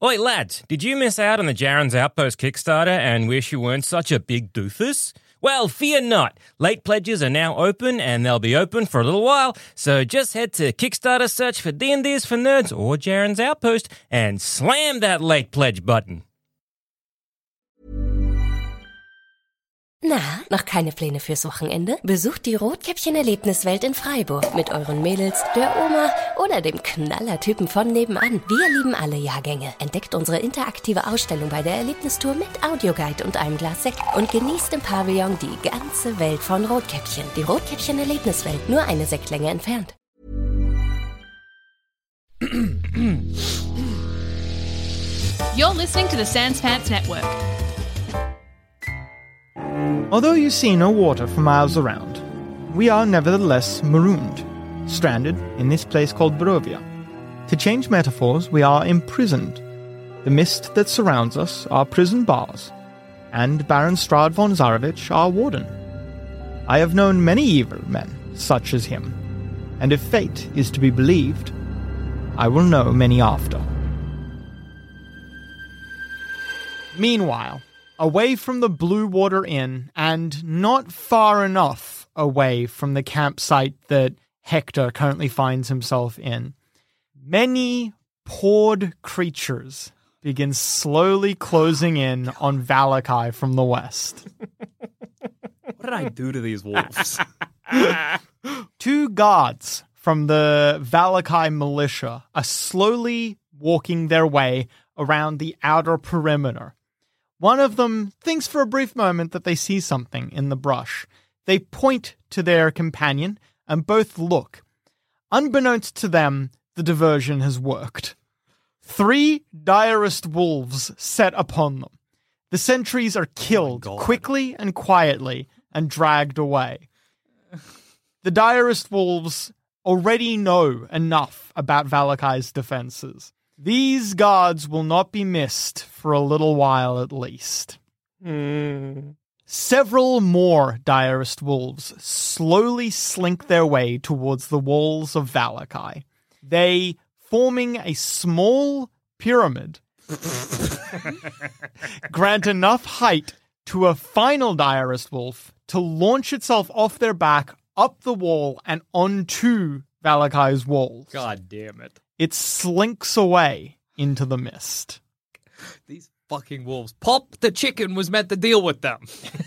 Oi, lads, did you miss out on the Jaren's Outpost Kickstarter and wish you weren't such a big doofus? Well, fear not. Late pledges are now open, and they'll be open for a little while, so just head to Kickstarter search for D&D's for Nerds or Jaren's Outpost and slam that late pledge button. Na, noch keine Pläne fürs Wochenende? Besucht die Rotkäppchen-Erlebniswelt in Freiburg mit euren Mädels, der Oma oder dem Knallertypen von nebenan. Wir lieben alle Jahrgänge. Entdeckt unsere interaktive Ausstellung bei der Erlebnistour mit Audioguide und einem Glas Sekt und genießt im Pavillon die ganze Welt von Rotkäppchen. Die Rotkäppchen-Erlebniswelt, nur eine Sektlänge entfernt. You're listening to the Sans Pants Network. Although you see no water for miles around, we are nevertheless marooned, stranded in this place called Barovia. To change metaphors, we are imprisoned. The mist that surrounds us are prison bars, and Baron Strahd von Zarovich our warden. I have known many evil men such as him, and if fate is to be believed, I will know many after. Meanwhile, away from the Blue Water Inn, and not far enough away from the campsite that Hector currently finds himself in, many poured creatures begin slowly closing in on Valakai from the west. What did I do to these wolves? 2 guards from the Valakai militia are slowly walking their way around the outer perimeter. One of them thinks for a brief moment that they see something in the brush. They point to their companion, and both look. Unbeknownst to them, the diversion has worked. 3 direst wolves set upon them. The sentries are killed quickly and quietly and dragged away. The direst wolves already know enough about Valakai's defenses. These guards will not be missed for a little while at least. Several more direst wolves slowly slink their way towards the walls of Valakai. They, forming a small pyramid, grant enough height to a final direst wolf to launch itself off their back, up the wall, and onto Valakai's walls. God damn it. It slinks away into the mist. These fucking wolves. Pop the chicken was meant to deal with them.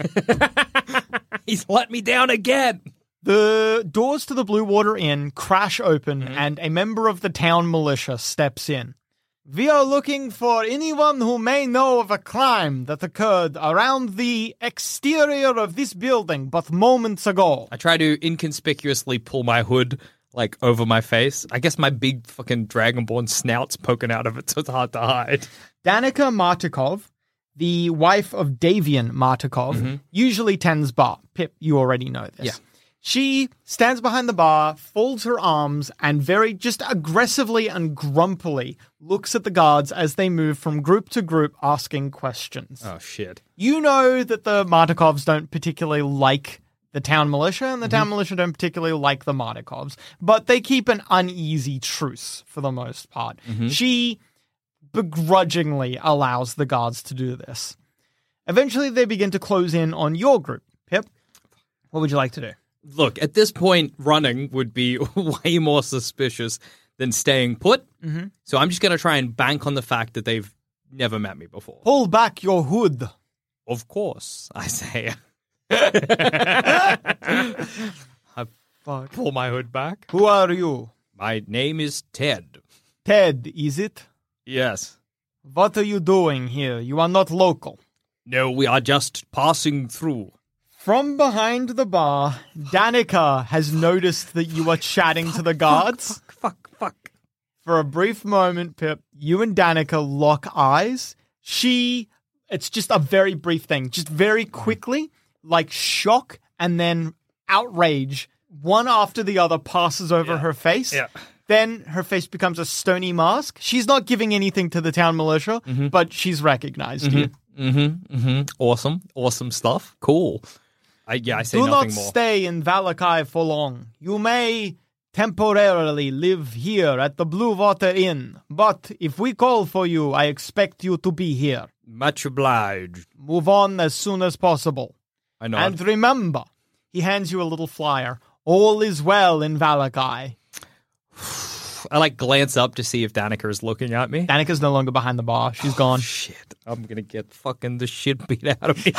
He's let me down again. The doors to the Blue Water Inn crash open and a member of the town militia steps in. We are looking for anyone who may know of a crime that occurred around the exterior of this building but moments ago. I try to inconspicuously pull my hood over my face. I guess my big fucking dragonborn snout's poking out of it, so it's hard to hide. Danica Martikov, the wife of Davian Martikov, usually tends bar. Pip, you already know this. Yeah. She stands behind the bar, folds her arms, and very just aggressively and grumpily looks at the guards as they move from group to group asking questions. Oh, shit. You know that the Martikovs don't particularly like the town militia, and the town militia don't particularly like the Martikovs, but they keep an uneasy truce for the most part. She begrudgingly allows the guards to do this. Eventually, they begin to close in on your group. Pip, what would you like to do? Look, at this point, running would be way more suspicious than staying put. So I'm just going to try and bank on the fact that they've never met me before. Pull back your hood. Of course, I say. I pull my hood back. Who are you? My name is Ted. Ted, is it? Yes. What are you doing here? You are not local. No, we are just passing through. From behind the bar, Danica has noticed that you are chatting to the guards. Fuck. For a brief moment, Pip, you and Danica lock eyes. It's just a very brief thing. Just very quickly, shock and then outrage, one after the other passes over her face. Yeah. Then her face becomes a stony mask. She's not giving anything to the town militia, but she's recognized you. Awesome stuff. Cool. I say Do nothing not more. stay in Valakai for long. You may temporarily live here at the Blue Water Inn. But if we call for you, I expect you to be here. Much obliged. Move on as soon as possible. I know. And remember, he hands you a little flyer. All is well in Valakai. I glance up to see if Danica is looking at me. Danica's no longer behind the bar. She's gone. Shit. I'm going to get fucking the shit beat out of me.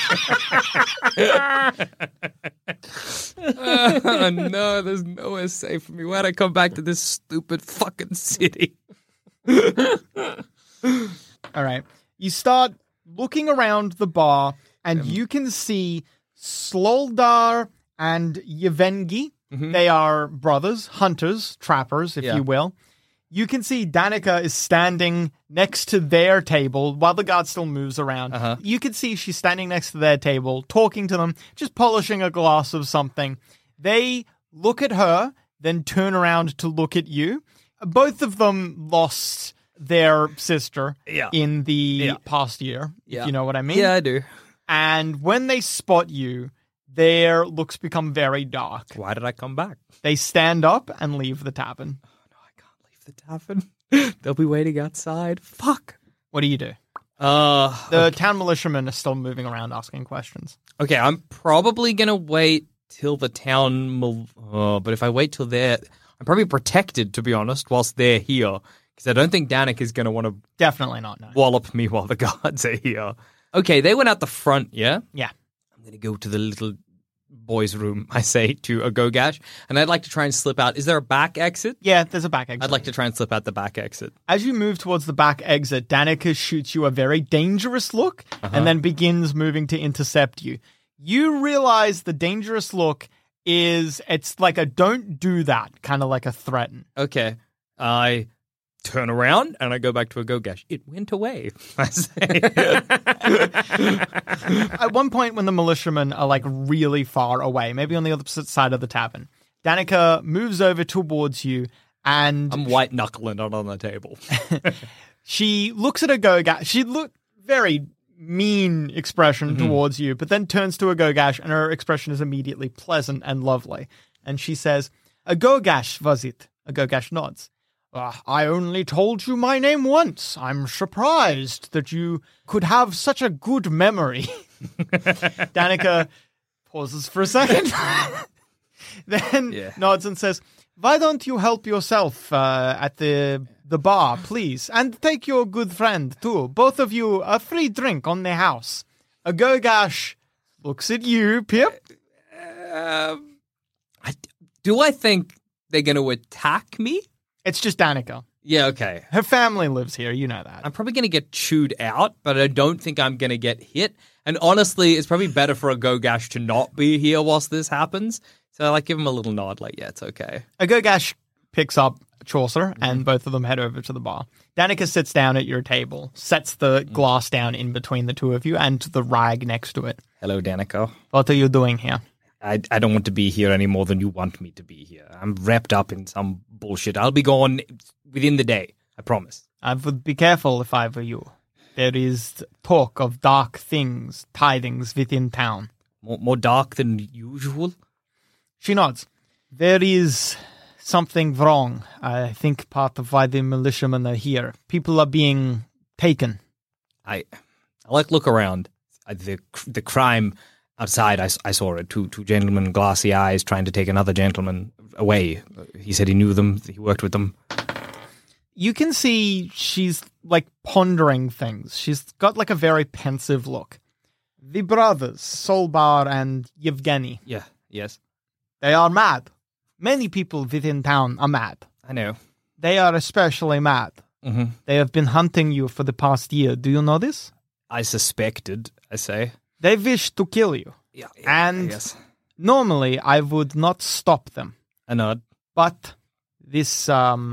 Oh, no, there's nowhere safe for me. Why'd I come back to this stupid fucking city? All right. You start looking around the bar, and you can see Sloldar and Yevhengi. Mm-hmm. They are brothers, hunters, trappers, if you will. You can see Danica is standing next to their table while the guard still moves around. Uh-huh. You can see she's standing next to their table, talking to them, just polishing a glass of something. They look at her, then turn around to look at you. Both of them lost their sister in the past year, if you know what I mean. Yeah, I do. And when they spot you, their looks become very dark. Why did I come back? They stand up and leave the tavern. Oh, no, I can't leave the tavern. They'll be waiting outside. Fuck. What do you do? The town militiamen are still moving around asking questions. Okay, I'm probably going to wait till the town... but if I wait till they're... I'm probably protected, to be honest, whilst they're here. Because I don't think Danica is going to want to... Definitely not, no. Wallop me while the guards are here. Okay, they went out the front, yeah? Yeah. I'm going to go to the little boys' room, I say, to a Gogash, and I'd like to try and slip out. Is there a back exit? Yeah, there's a back exit. I'd like to try and slip out the back exit. As you move towards the back exit, Danica shoots you a very dangerous look and then begins moving to intercept you. You realize the dangerous look it's like a don't do that, kind of like a threaten. Okay. I turn around and I go back to a Gogash. It went away, I say. At one point when the militiamen are really far away, maybe on the opposite side of the tavern, Danica moves over towards you and... I'm white-knuckling it on the table. She looks at a Gogash. She looked very mean expression towards you, but then turns to a Gogash and her expression is immediately pleasant and lovely. And she says, "A Gogash, was it?" A Gogash nods. "I only told you my name once. I'm surprised that you could have such a good memory." Danica pauses for a second, then nods and says, "Why don't you help yourself at the bar, please? And take your good friend, too. Both of you a free drink on the house." A Gogash looks at you, Pip. Do I think they're going to attack me? It's just Danica. Yeah, okay. Her family lives here, you know that. I'm probably going to get chewed out, but I don't think I'm going to get hit. And honestly, it's probably better for a Gogash to not be here whilst this happens. So I give him a little nod, it's okay. A Gogash picks up Chaucer, and both of them head over to the bar. Danica sits down at your table, sets the glass down in between the two of you and the rag next to it. Hello, Danica. What are you doing here? I don't want to be here any more than you want me to be here. I'm wrapped up in some bullshit. I'll be gone within the day, I promise. I would be careful if I were you. There is talk of dark things, tidings within town. More dark than usual? She nods. There is something wrong. I think part of why the militiamen are here. People are being taken. I look around. The crime outside, I saw it. Two gentlemen, glassy eyes, trying to take another gentleman away. He said he knew them. He worked with them. You can see she's pondering things. She's got a very pensive look. The brothers, Solbar and Yevgeny. Yeah, yes. They are mad. Many people within town are mad. I know. They are especially mad. Mm-hmm. They have been hunting you for the past year. Do you know this? I suspected, I say. They wish to kill you. Yeah, and yes. Normally I would not stop them. I know. But these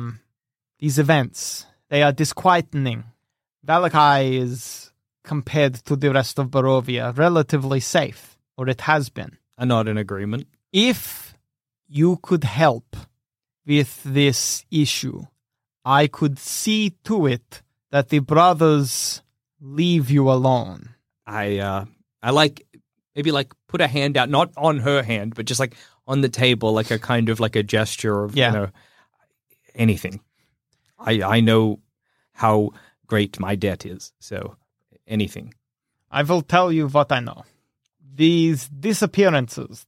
events, they are disquieting. Valakai is, compared to the rest of Barovia, relatively safe, or it has been. I'm not in agreement. If you could help with this issue, I could see to it that the brothers leave you alone. I maybe put a hand out, not on her hand, but just on the table, like a kind of like a gesture of anything. I know how great my debt is, so anything. I will tell you what I know. These disappearances,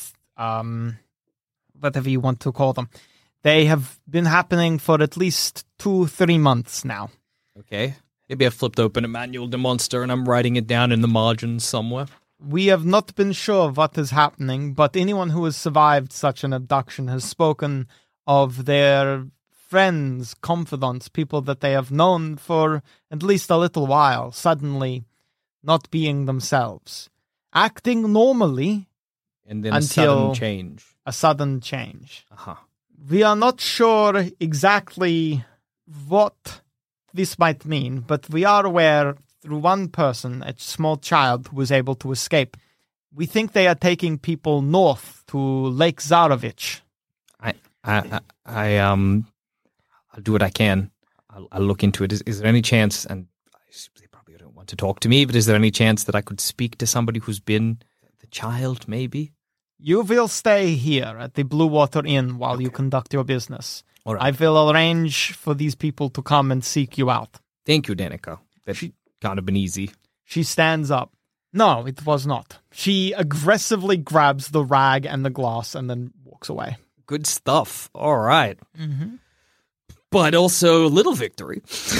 whatever you want to call them, they have been happening for at least 2-3 months now. Okay. Maybe I flipped open a manual de Monster and I'm writing it down in the margins somewhere. We have not been sure what is happening, but anyone who has survived such an abduction has spoken of their friends, confidants, people that they have known for at least a little while, suddenly not being themselves. Acting normally. And then until a sudden change. Uh-huh. We are not sure exactly what this might mean, but we are aware through one person, a small child who was able to escape. We think they are taking people north to Lake Zarovich. I'll do what I can. I'll look into it. Is there any chance, and they probably don't want to talk to me, but is there any chance that I could speak to somebody who's been the child, maybe? You will stay here at the Blue Water Inn while you conduct your business. All right. I will arrange for these people to come and seek you out. Thank you, Danica. That can't have been easy. She stands up. No, it was not. She aggressively grabs the rag and the glass and then walks away. Good stuff. All right. Mm-hmm. But also a little victory.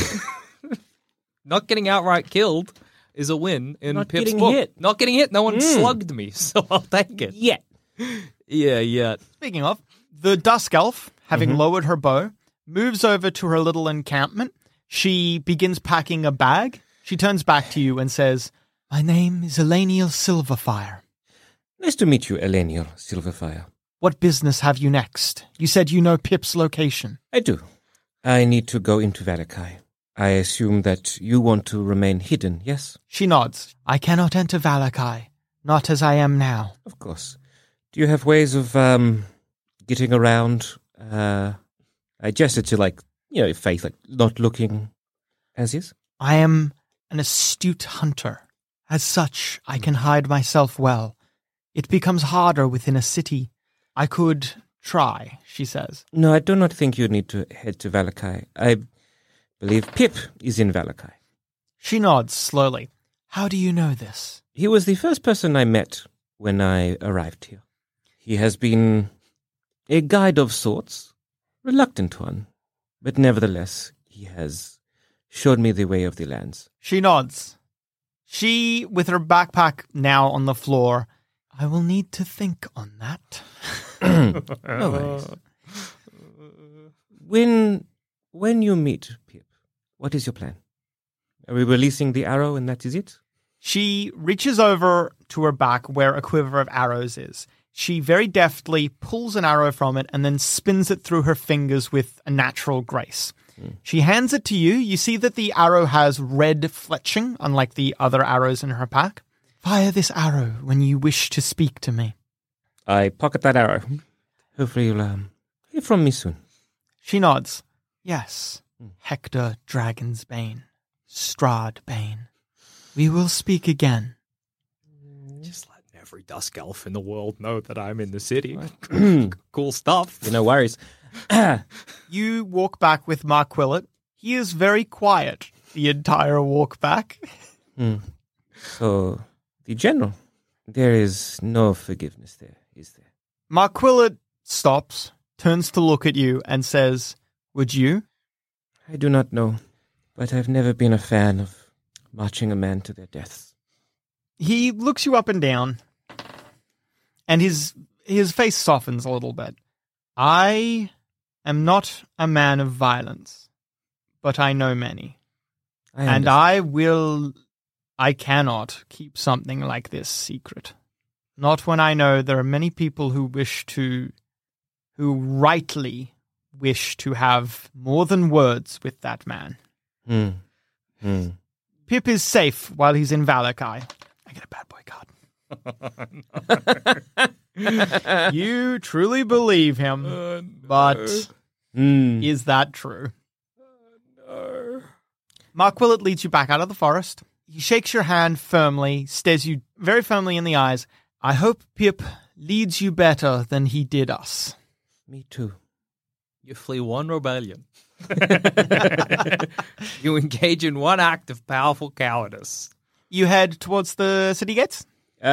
Not getting outright killed is a win in Not Pip's getting book. hit. Not getting hit. No one slugged me, so I'll take it. Yeah. Yeah. Speaking of, the Dusk Elf, having lowered her bow, moves over to her little encampment. She begins packing a bag. She turns back to you and says, "My name is Eleniel Silverfire." Nice to meet you, Eleniel Silverfire. What business have you next? You said you know Pip's location. I do. I need to go into Valakai. I assume that you want to remain hidden, yes? She nods. I cannot enter Valakai, not as I am now. Of course. Do you have ways of getting around? I gestured to Faith, not looking as is. I am an astute hunter. As such, I can hide myself well. It becomes harder within a city. I could try, she says. No, I do not think you need to head to Valakai. I believe Pip is in Valakai. She nods slowly. How do you know this? He was the first person I met when I arrived here. He has been a guide of sorts, reluctant one, but nevertheless, he has showed me the way of the lands. She nods. She, with her backpack now on the floor, I will need to think on that. No worries. When you meet Pip, what is your plan? Are we releasing the arrow and that is it? She reaches over to her back where a quiver of arrows is. She very deftly pulls an arrow from it and then spins it through her fingers with a natural grace. She hands it to you. You see that the arrow has red fletching, unlike the other arrows in her pack. Fire this arrow when you wish to speak to me. I pocket that arrow. Hopefully you'll hear from me soon. She nods. Yes, Hector Dragonsbane, Strahd Bane. We will speak again. Just letting every Dusk Elf in the world know that I'm in the city. Cool stuff. No worries. You walk back with Mark Quillett. He is very quiet the entire walk back. So, the general, there is no forgiveness there, is there? Mark Quillett stops, turns to look at you, and says, "Would you?" I do not know, but I've never been a fan of marching a man to their deaths. He looks you up and down, and his face softens a little bit. I am not a man of violence, but I know many. And I cannot keep something like this secret. Not when I know there are many people who rightly wish to have more than words with that man. Pip is safe while he's in Valakai. I get a bad boy card. You truly believe him, but is that true? No. Mark Quillett leads you back out of the forest. He shakes your hand firmly, stares you very firmly in the eyes. I hope, Pip, leads you better than he did us. Me too. You flee one rebellion. You engage in one act of powerful cowardice. You head towards the city gates?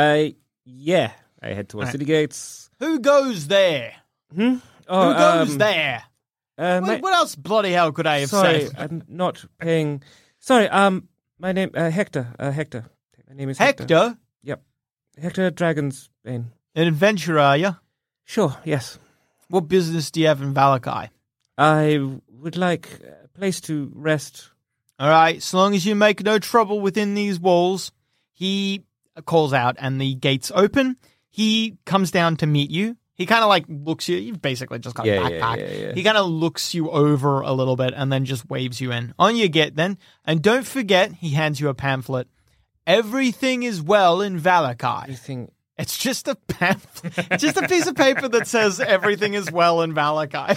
Yeah. I head towards Right. city gates. Who goes there? Oh, Who goes there? my- What else bloody hell could I have Sorry, said? I'm not paying. Sorry, my name, Hector. Hector. My name is Hector. Hector? Yep. Hector Dragonsbane. An adventurer, are you? Sure, yes. What business do you have in Valakai? I would like a place to rest. All right, so long as you make no trouble within these walls. He calls out and the gates open. He comes down to meet you. He kind of like looks you. You've basically just got a backpack. Yeah. He kind of looks you over a little bit and then just waves you in. On you get then. And don't forget, he hands you a pamphlet. Everything is well in Valakai. Everything. It's just a pamphlet. It's just a piece of paper that says everything is well in Valakai.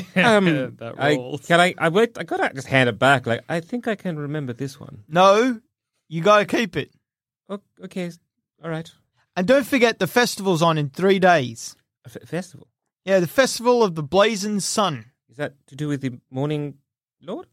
That rolls. I gotta just hand it back. Like, I think I can remember this one. No, you gotta keep it. Okay, all right. And don't forget the festival's on in 3 days. A festival. Yeah, the Festival of the Blazing Sun. Is that to do with the Morning Lord?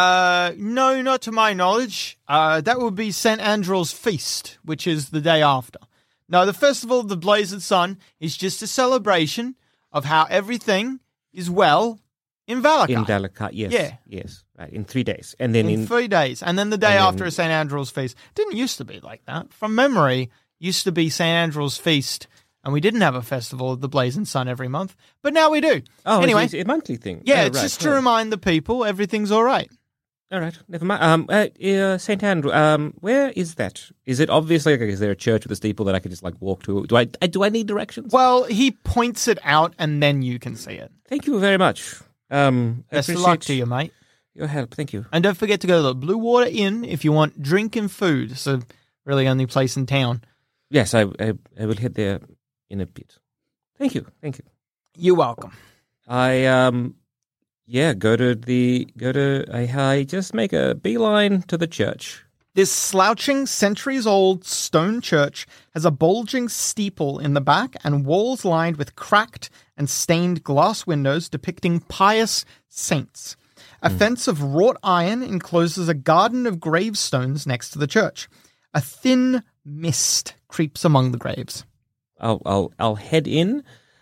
No, not to my knowledge. That would be St. Andrew's Feast, which is the day after. No, the Festival of the Blazing Sun is just a celebration of how everything is well in Valakai. In Valakai, yes. Yeah. Yes, right, in 3 days. And then in 3 days. And then the day and after then- is St. Andrew's Feast. Didn't used to be like that. From memory, used to be St. Andrew's Feast, and we didn't have a Festival of the Blazing Sun every month. But now we do. Oh, anyway, it's a monthly thing. yeah, Oh, it's right, just to right. remind the people everything's all right. All right, never mind. St. Andrew, where is that? Is it obviously, like, is there a church with a steeple that I could just, like, walk to? Do I need directions? Well, he points it out, and then you can see it. Thank you very much. Best of luck to you, mate. Your help, thank you. And don't forget to go to the Blue Water Inn if you want drink and food. It's the really only place in town. Yes, I will head there in a bit. Thank you. You're welcome. I I just make a beeline to the church. This slouching, centuries-old stone church has a bulging steeple in the back and walls lined with cracked and stained glass windows depicting pious saints. A fence of wrought iron encloses a garden of gravestones next to the church. A thin mist creeps among the graves. I'll head in.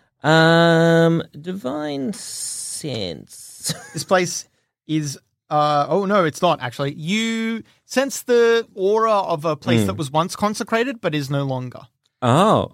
Divine sense. This place is... oh, no, it's not, actually. You sense the aura of a place that was once consecrated but is no longer. Oh.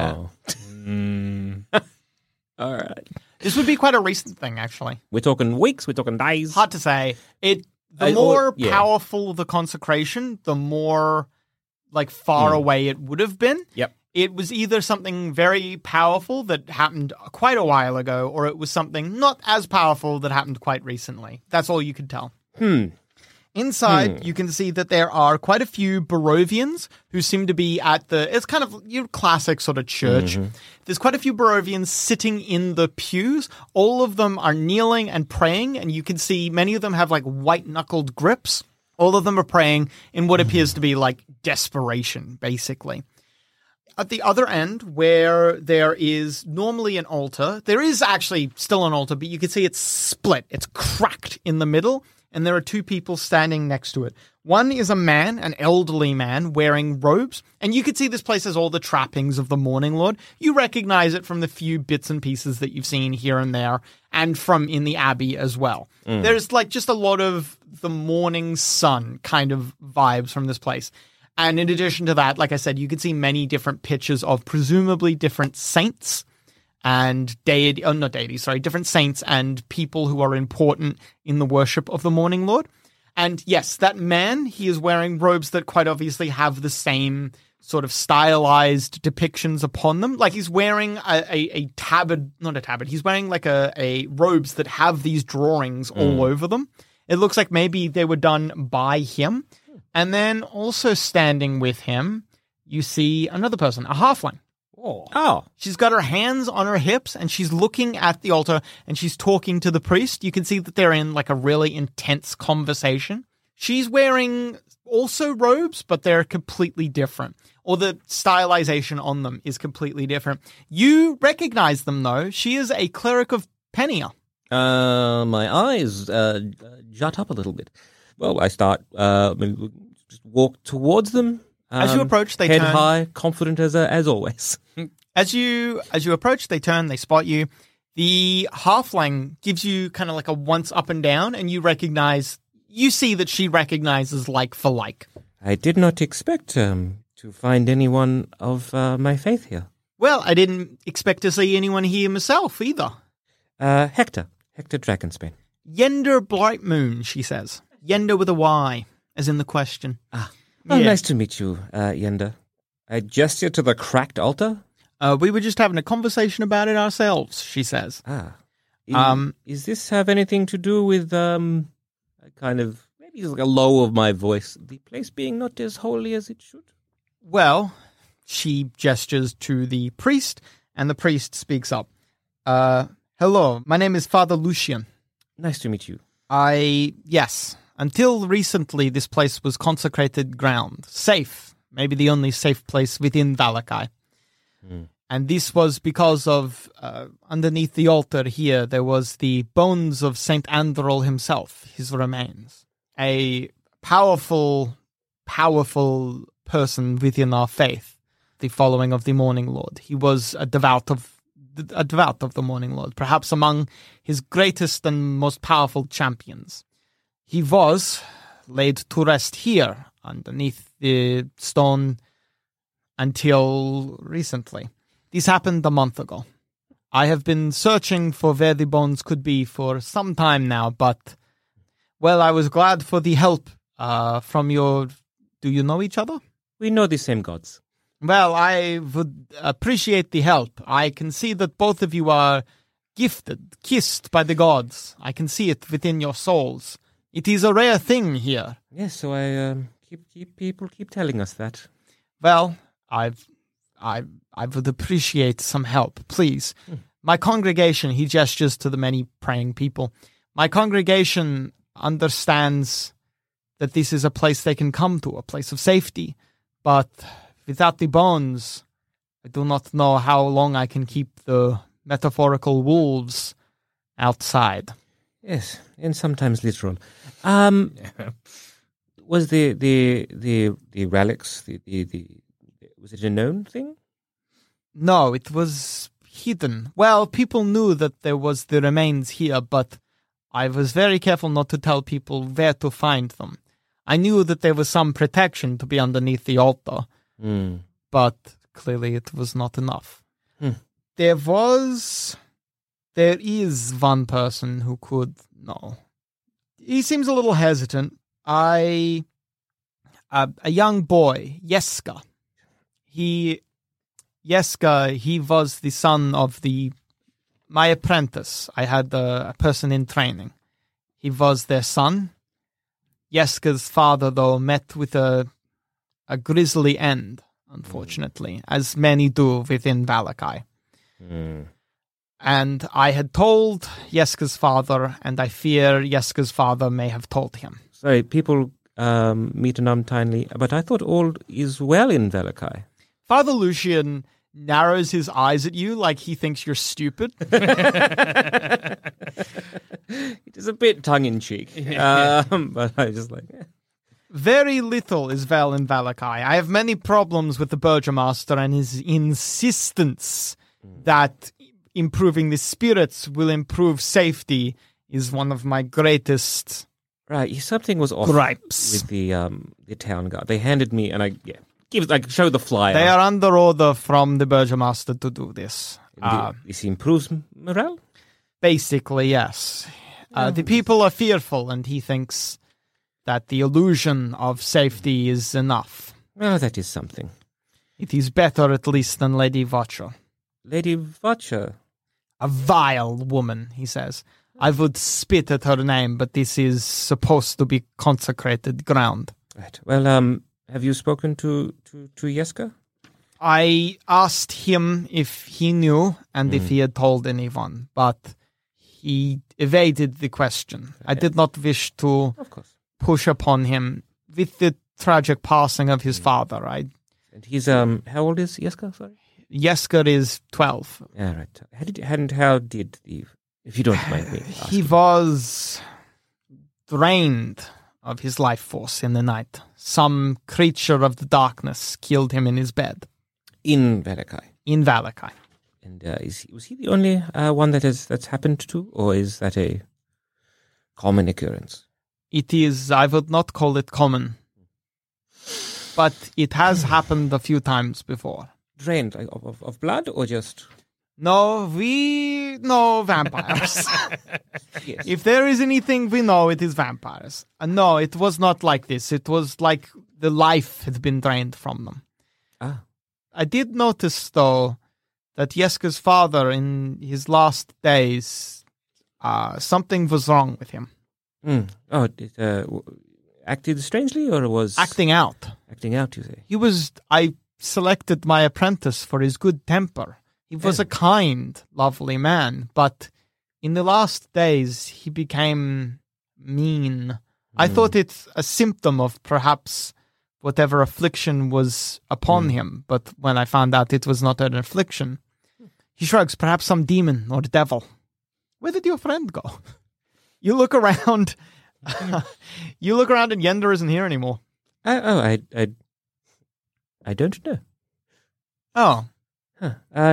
Yeah. All right. This would be quite a recent thing, actually. We're talking weeks. We're talking days. Hard to say. The Or- more yeah. powerful the consecration, the more like far away it would have been. Yep. It was either something very powerful that happened quite a while ago, or it was something not as powerful that happened quite recently. That's all you could tell. Inside, you can see that there are quite a few Barovians who seem to be at it's kind of your classic sort of church. There's quite a few Barovians sitting in the pews. All of them are kneeling and praying, and you can see many of them have like white-knuckled grips. All of them are praying in what appears to be like desperation, basically. At the other end, where there is normally an altar, there is actually still an altar, but you can see it's split. It's cracked in the middle, and there are two people standing next to it. One is a man, an elderly man, wearing robes, and you can see this place has all the trappings of the Morning Lord. You recognize it from the few bits and pieces that you've seen here and there, and from in the Abbey as well. There's like just a lot of the morning sun kind of vibes from this place. And in addition to that, like I said, you can see many different pictures of presumably different saints and different saints and people who are important in the worship of the Morning Lord. And yes, that man, he is wearing robes that quite obviously have the same sort of stylized depictions upon them. Like he's wearing a tabard, not a tabard, he's wearing like a robes that have these drawings all over them. It looks like maybe they were done by him. And then also standing with him, you see another person, a halfling. Oh. She's got her hands on her hips and she's looking at the altar and she's talking to the priest. You can see that they're in like a really intense conversation. She's wearing also robes, but they're completely different. Or the stylization on them is completely different. You recognize them, though. She is a cleric of Penia. My eyes jut up a little bit. Well, I start just walk towards them. As you approach, they head turn. high, confident as always. As you approach, they turn, they spot you. The halfling gives you kind of like a once up and down, and you see that she recognizes like for like. I did not expect to find anyone of my faith here. Well, I didn't expect to see anyone here myself either. Hector Dragonsbane. Yender Blightmoon, she says. Yender with a Y, as in the question. Oh, nice to meet you, Yenda. I gesture to the cracked altar. We were just having a conversation about it ourselves, she says. Is this have anything to do with a kind of maybe like a low of my voice? The place being not as holy as it should. Well, she gestures to the priest, and the priest speaks up. Hello, my name is Father Lucian. Nice to meet you. Yes. Until recently, this place was consecrated ground. Safe. Maybe the only safe place within Valakai. And this was because of, underneath the altar here, there was the bones of Saint Androl himself, his remains. A powerful person within our faith, the following of the Morning Lord. He was a devout of the Morning Lord, perhaps among his greatest and most powerful champions. He was laid to rest here, underneath the stone, until recently. This happened a month ago. I have been searching for where the bones could be for some time now, but, well, I was glad for the help from your... Do you know each other? We know the same gods. Well, I would appreciate the help. I can see that both of you are gifted, kissed by the gods. I can see it within your souls. It is a rare thing here. Yes, so I people keep telling us that. Well, I would appreciate some help, please. My congregation, he gestures to the many praying people. My congregation understands that this is a place they can come to, a place of safety. But without the bones, I do not know how long I can keep the metaphorical wolves outside. Yes, and sometimes literal. Was the relics was it a known thing? No, it was hidden. Well, people knew that there was the remains here, but I was very careful not to tell people where to find them. I knew that there was some protection to be underneath the altar, but clearly it was not enough. There is one person who could know. He seems a little hesitant. A young boy, Yeska. He was the son of my apprentice. I had a person in training. He was their son. Yeska's father, though, met with a grisly end, unfortunately, as many do within Valakai. And I had told Yeska's father, and I fear Yeska's father may have told him. Sorry, people meet an untimely, but I thought all is well in Valakai. Father Lucian narrows his eyes at you like he thinks you're stupid. It is a bit tongue-in-cheek, but I just like... Very little is well in Valakai. I have many problems with the Burgomaster and his insistence that improving the spirits will improve safety is one of my greatest Right, something was off gripes with the town guard. They handed me, and I show the flyer. They are under order from the Burgomaster to do this. This improves morale? Basically, yes. The people are fearful, and he thinks that the illusion of safety is enough. Well, that is something. It is better, at least, than Lady Vacher. Lady Vacher? A vile woman, he says. I would spit at her name, but this is supposed to be consecrated ground. Right. Well, have you spoken to Yeska? I asked him if he knew and if he had told anyone, but he evaded the question. I did not wish to push upon him. With the tragic passing of his father. And he's how old is Jesker? Sorry. Jesker is 12. Yeah, right. How did if you don't mind me asking. He was drained of his life force in the night. Some creature of the darkness killed him in his bed. In Valakai. In Valakai. And was he the only one that's happened to, or is that a common occurrence? It is, I would not call it common. But it has happened a few times before. Drained of blood, or just... No, we know vampires. Yes. If there is anything we know, it is vampires. No, it was not like this. It was like the life had been drained from them. Ah. I did notice, though, that Jesker's father, in his last days, something was wrong with him. Oh, it acted strangely, or was... Acting out. Acting out, you say? I selected my apprentice for his good temper. He was a kind, lovely man, but in the last days, he became mean. I thought it's a symptom of perhaps whatever affliction was upon him, but when I found out it was not an affliction, he shrugs, perhaps some demon or devil. Where did your friend go? You look around. You look around and Yender isn't here anymore. I don't know. Oh. Huh.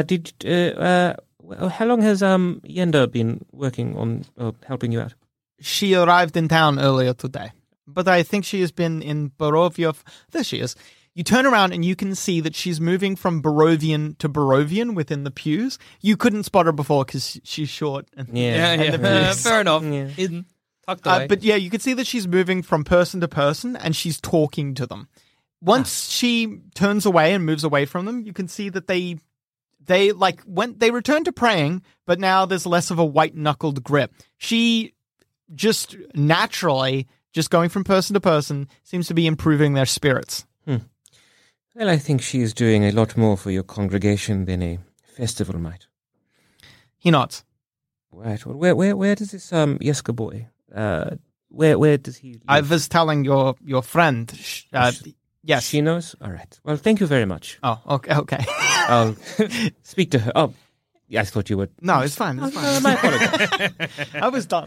How long has Yender been working on helping you out? She arrived in town earlier today, but I think she has been in Barovia. There she is. You turn around and you can see that she's moving from Barovian to Barovian within the pews. You couldn't spot her before because she's short. And, and the pews. Fair enough. Yeah. Hidden. Tucked away. But yeah, you can see that she's moving from person to person and she's talking to them. Once she turns away and moves away from them, you can see that they return to praying, but now there's less of a white-knuckled grip. She just naturally, just going from person to person, seems to be improving their spirits. Well, I think she is doing a lot more for your congregation than a festival might. He nods. Right. Well, where does this Jesker boy? Where does he live? I was telling your friend. Yes. She knows? All right. Well, thank you very much. Oh, okay. I'll speak to her. Oh, yeah, I thought you would. No, it's fine. It's fine. My apologies. I was done.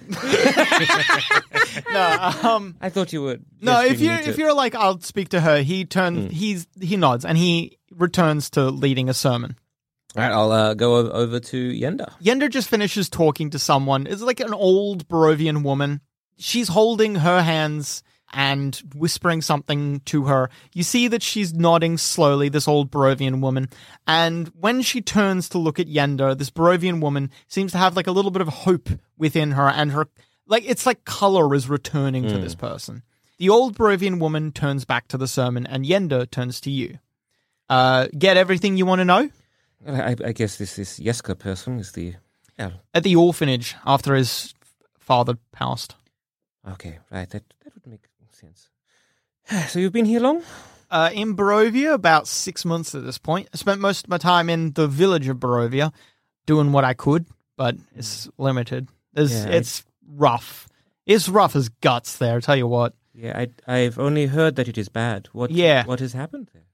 I thought you would. No, if you're like, I'll speak to her. He nods and he returns to leading a sermon. All right, I'll go over to Yender. Yender just finishes talking to someone. It's like an old Barovian woman. She's holding her hands and whispering something to her. You see that she's nodding slowly, this old Barovian woman. And when she turns to look at Yender, this Barovian woman seems to have like a little bit of hope within her, and her, like, it's like color is returning to this person. The old Barovian woman turns back to the sermon, and Yender turns to you. Get everything you want to know? I guess this Jesker person is the... At the orphanage after his father passed. Okay, right, that would make sense. So you've been here long? In Barovia, about 6 months at this point. I spent most of my time in the village of Barovia, doing what I could, but it's limited. It's rough. It's rough as guts there, I tell you what. Yeah, I've only heard that it is bad. What has happened there?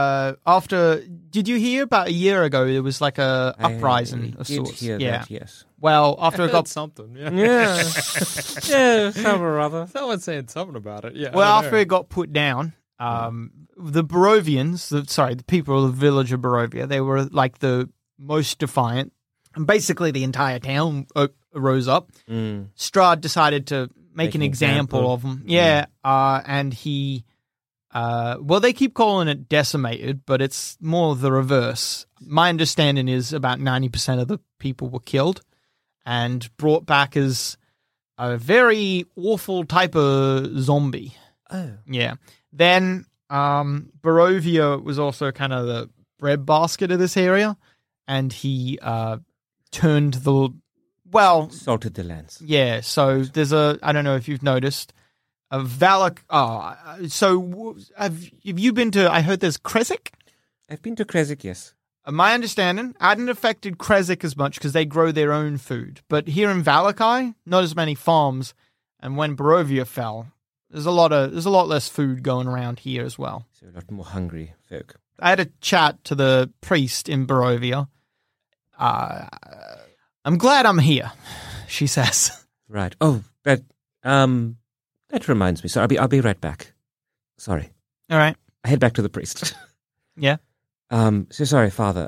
Did you hear about a year ago there was like a uprising of sorts? Hear that, yes. Well, after it got something, yeah. Yeah, some or other. Someone's saying something about it, yeah. Well, after it got put down, the Barovians, the people of the village of Barovia, they were like the most defiant. And basically the entire town rose up. Strahd decided to make an example of them. Yeah, and he... they keep calling it decimated, but it's more the reverse. My understanding is about 90% of the people were killed and brought back as a very awful type of zombie. Oh. Yeah. Then Barovia was also kind of the breadbasket of this area, and he turned salted the lands. Yeah, so there's I don't know if you've noticed, so have you been to, I heard there's Krezk? I've been to Krezk, yes. My understanding, I hadn't affected Krezk as much because they grow their own food. But here in Valakai, not as many farms. And when Barovia fell, There's a lot less food going around here as well. So a lot more hungry folk. I had a chat to the priest in Barovia. I'm glad I'm here, she says. Right. Oh, that reminds me. So I'll be right back. Sorry. All right. I head back to the priest. Yeah. So sorry, Father.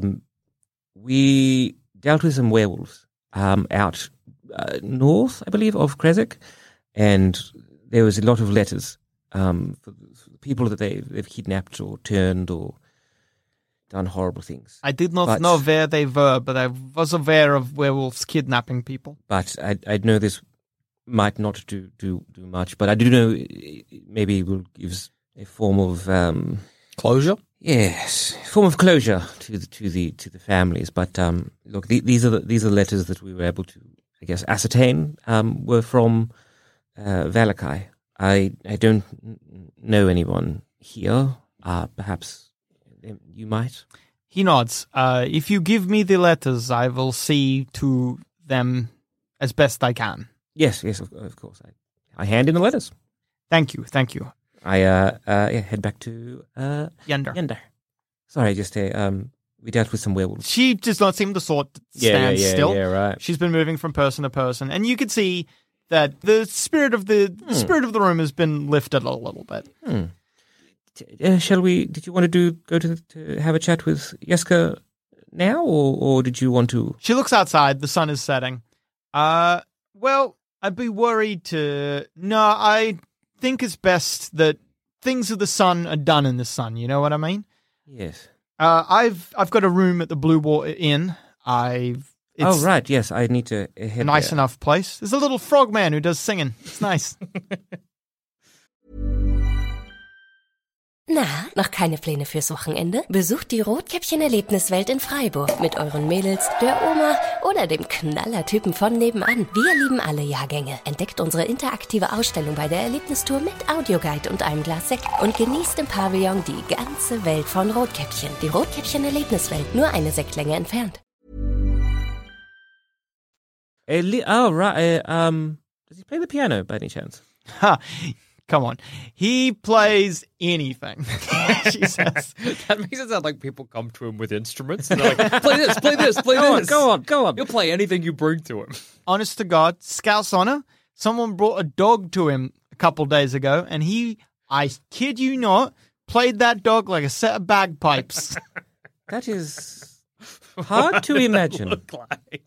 We dealt with some werewolves out north, I believe, of Kresik, and there was a lot of letters for the people that they've kidnapped or turned or done horrible things. I did not know where they were, but I was aware of werewolves kidnapping people. But I know this might not do much, but I do know maybe it will give a form of Closure? yes, form of closure to the families. But look, these are the letters that we were able to, I guess, ascertain were from Valakai. I don't know anyone here. Perhaps you might. He nods. If you give me the letters, I will see to them as best I can. Yes, of course. I hand in the letters. Thank you. I head back to Yender. Sorry, just we dealt with some werewolves. She does not seem the sort that stands still. Yeah, right. She's been moving from person to person, and you could see that the spirit of the room has been lifted a little bit. Shall we? Did you want to go to have a chat with Yeska now, or did you want to? She looks outside. The sun is setting. Well, I'd be worried to. No, I think it's best that things of the sun are done in the sun. You know what I mean? Yes. I've got a room at the Blue Water Inn. It's right. Yes, I need to head a nice there. enough place. There's a little frog man who does singing. It's nice. Na, noch keine Pläne fürs Wochenende? Besucht die Rotkäppchen-Erlebniswelt in Freiburg mit euren Mädels, der Oma oder dem Knallertypen von nebenan. Wir lieben alle Jahrgänge. Entdeckt unsere interaktive Ausstellung bei der Erlebnistour mit Audioguide und einem Glas Sekt und genießt im Pavillon die ganze Welt von Rotkäppchen. Die Rotkäppchen-Erlebniswelt, nur eine Sektlänge entfernt. Right. Does he play the piano by any chance? Ha! Come on. He plays anything, she says. That makes it sound like people come to him with instruments. And they're like, play this, play this, play this. Go on. He'll play anything you bring to him. Honest to God, Scout's honor, someone brought a dog to him a couple days ago, and he, I kid you not, played that dog like a set of bagpipes. That is hard to imagine. Look like.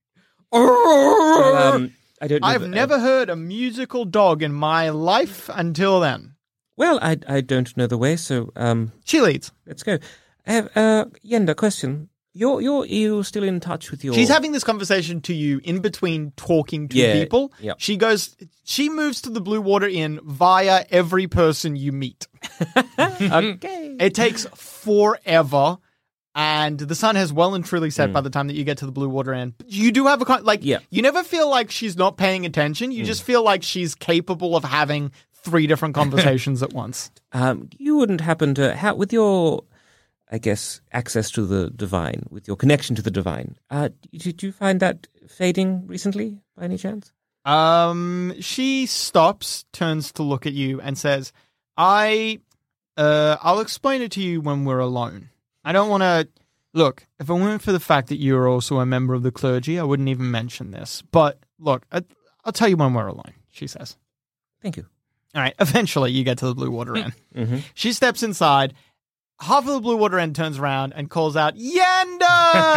I don't know. I've never heard a musical dog in my life until then. Well, I don't know the way, so She leads. let's go. I have Yenda, question. You're still in touch with your? She's having this conversation to you in between talking to Yeah, people. yep. She moves to the Blue Water Inn via every person you meet. Okay. It takes forever, and the sun has well and truly set by the time that you get to the Blue Water Inn. You do have Yeah. you never feel like she's not paying attention. You just feel like she's capable of having 3 different conversations at once. You wouldn't happen to with your, I guess, access to the divine, with your connection to the divine. Did you find that fading recently, by any chance? She stops, turns to look at you, and says, I'll explain it to you when we're alone. I don't want to... Look, if it weren't for the fact that you're also a member of the clergy, I wouldn't even mention this. But, look, I'll tell you when we're alone, she says. Thank you. All right, eventually you get to the Blue Water Inn. Mm-hmm. She steps inside. Half of the Blue Water Inn turns around and calls out, Yenda!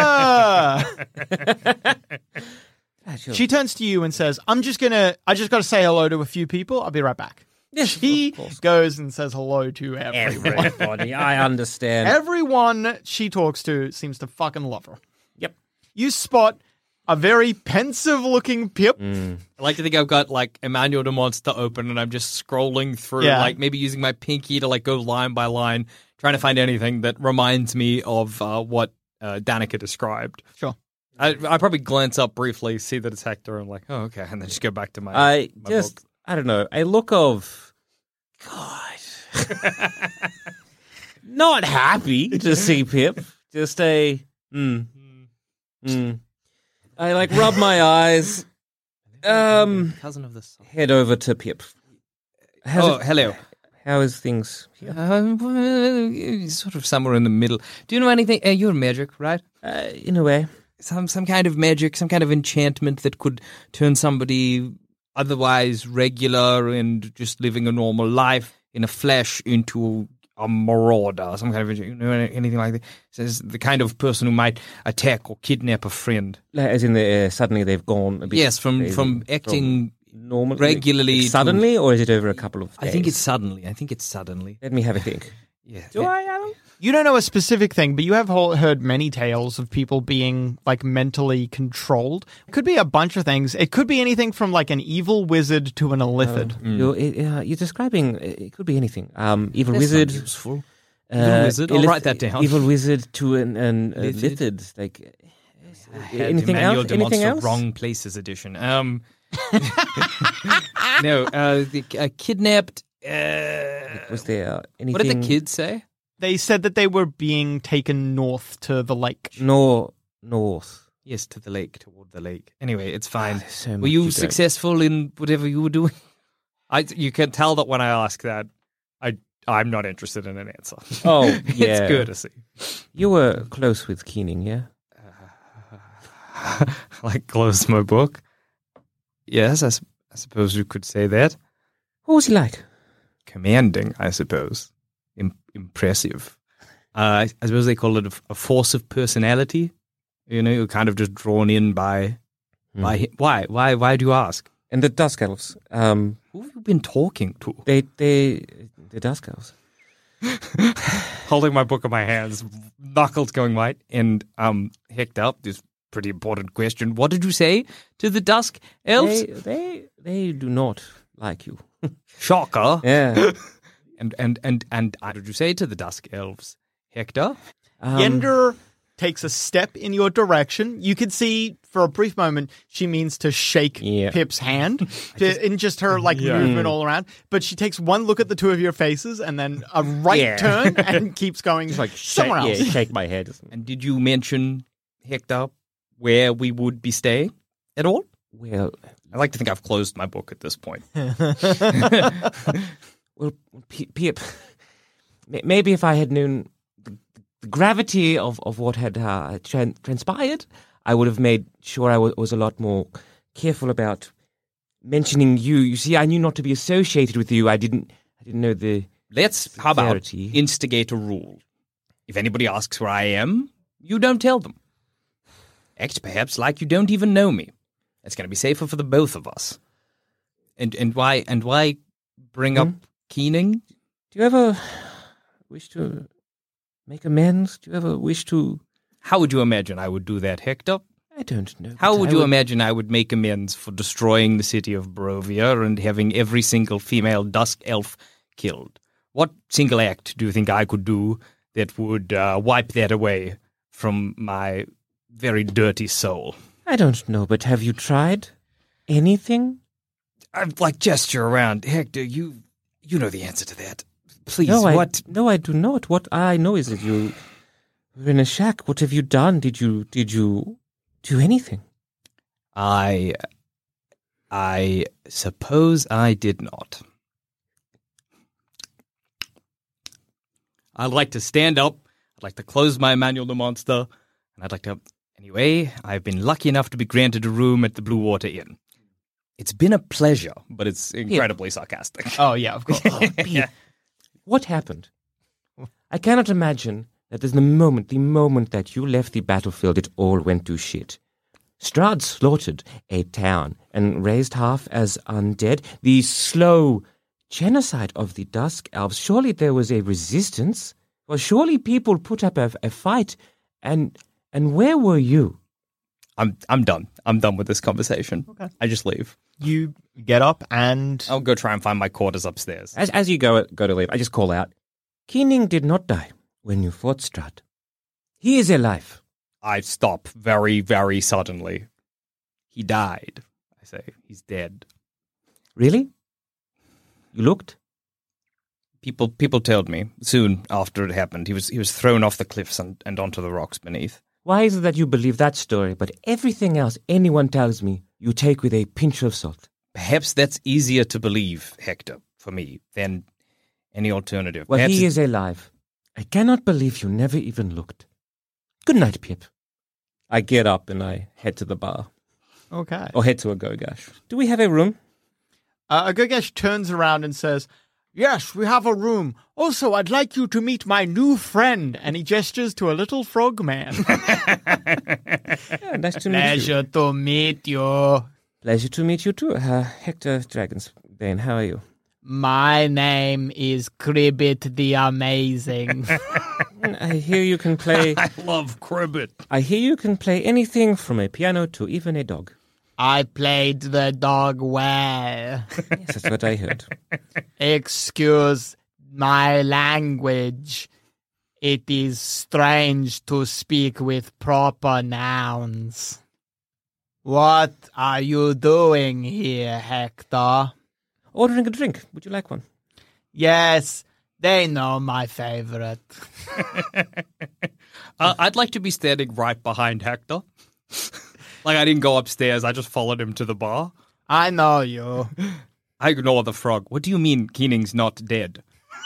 She turns to you and says, I just got to say hello to a few people. I'll be right back. Yes, She of course. goes and says hello to everyone. Everybody, I understand. Everyone she talks to seems to fucking love her. Yep. You spot a very pensive-looking Pip. I like to think I've got like Emmanuel de Monster open and I'm just scrolling through, Yeah. like maybe using my pinky to like go line by line, trying to find anything that reminds me of what Danica described. Sure. I probably glance up briefly, see that it's Hector, and like, oh, okay, and then just go back to my. I my just, book. I don't know, a look of, God, not happy to see Pip. Just a, I like rub my eyes, Cousin of the sun. head over to Pip. hello. How is things here? Sort of somewhere in the middle. Do you know anything? You're magic, right? In a way. Some kind of magic, some kind of enchantment that could turn somebody otherwise regular and just living a normal life in a flesh into a marauder, some kind of, anything like that. Says the kind of person who might attack or kidnap a friend. As in, suddenly they've gone a bit. Yes, from acting normal regularly suddenly, or is it over a couple of days? I think it's suddenly. Let me have a think. Yeah. Do I, Alan? You don't know a specific thing, but you have heard many tales of people being like mentally controlled. It could be a bunch of things. It could be anything from like an evil wizard to an illithid. You're describing. It could be anything. Evil That's wizard. not useful. Evil wizard. I'll write that down. Evil wizard to an illithid. Like anything Emmanuel else? de Anything Monster else? Wrong Places edition. No, kidnapped. Was there anything? What did the kids say? They said that they were being taken north to the lake. North. Yes, to the lake, toward the lake. Anyway, it's fine. So Were much you to do. successful in whatever you were doing? You can tell that when I ask that, I'm not interested in an answer. Oh, It's yeah. courtesy. You were close with Keening, yeah? Like, close my book. Yes, I suppose you could say that. What was he like? Commanding, I suppose. Impressive. I suppose they call it a force of personality. You're kind of just drawn in by him. Why do you ask? And the Dusk Elves. Who have you been talking to? The Dusk Elves. Holding my book in my hands, knuckles going white, and Hector, this pretty important question. What did you say to the Dusk Elves? They do not like you. Shocker. Yeah. And what did you say to the Dusk Elves, Hector? Yender takes a step in your direction. You could see for a brief moment she means to shake Pip's hand in just her movement all around. But she takes one look at the two of your faces and then a right turn and keeps going somewhere else. Yeah, shake my head. And did you mention, Hector, where we would be staying at all? Well, I like to think I've closed my book at this point. Well, Pip, maybe if I had known the gravity of what had transpired, I would have made sure I was a lot more careful about mentioning you. You see, I knew not to be associated with you. I didn't know the. How about severity. instigate a rule? If anybody asks where I am, you don't tell them. Act perhaps like you don't even know me. It's going to be safer for the both of us. And why bring up Keening? Do you ever wish to make amends? Do you ever wish to? How would you imagine I would do that, Hector? I don't know. How but would I you imagine I would make amends for destroying the city of Barovia and having every single female Dusk Elf killed? What single act do you think I could do that would wipe that away from my very dirty soul? I don't know, but have you tried anything? I'd gesture around. Hector, you know the answer to that. Please, No, what? No, I do not. What I know is that you were in a shack. What have you done? Did you do anything? I suppose I did not. I'd like to stand up. I'd like to close my Emmanuel the Monster. And I'd like to... Anyway, I've been lucky enough to be granted a room at the Blue Water Inn. It's been a pleasure, but it's incredibly sarcastic. Oh, yeah, of course. What happened? I cannot imagine that the moment that you left the battlefield, it all went to shit. Strahd slaughtered a town and raised half as undead. The slow genocide of the Dusk Elves. Surely there was a resistance. Well, surely people put up a fight. And where were you? I'm done. I'm done with this conversation. Okay. I just leave. You get up and... I'll go try and find my quarters upstairs. As you go to leave, I just call out, Keening did not die when you fought Strahd. He is alive. I stop very, very suddenly. He died. I say, he's dead. Really? You looked? People told me soon after it happened. He was thrown off the cliffs and onto the rocks beneath. Why is it that you believe that story, but everything else anyone tells me, you take with a pinch of salt? Perhaps that's easier to believe, Hector. for me than any alternative. Well, Perhaps he is alive. I cannot believe you never even looked. Good night, Pip. I get up and I head to the bar. Okay. Or head to a Gogash. Do we have a room? Agogesh turns around and says, "Yes, we have a room. Also, I'd like you to meet my new friend." And he gestures to a little frog man. Yeah, nice to meet you. to meet you. Pleasure to meet you too. Hector Dragonsbane, how are you? My name is Cribbit the Amazing. I hear you can play... I love Cribbit. I hear you can play anything from a piano to even a dog. I played the dog well. Yes, that's what I heard. Excuse my language. It is strange to speak with proper nouns. What are you doing here, Hector? Ordering a drink. Would you like one? Yes, they know my favorite. I'd like to be standing right behind Hector. Like, I didn't go upstairs. I just followed him to the bar. I know you. I ignore the frog. What do you mean Keening's not dead?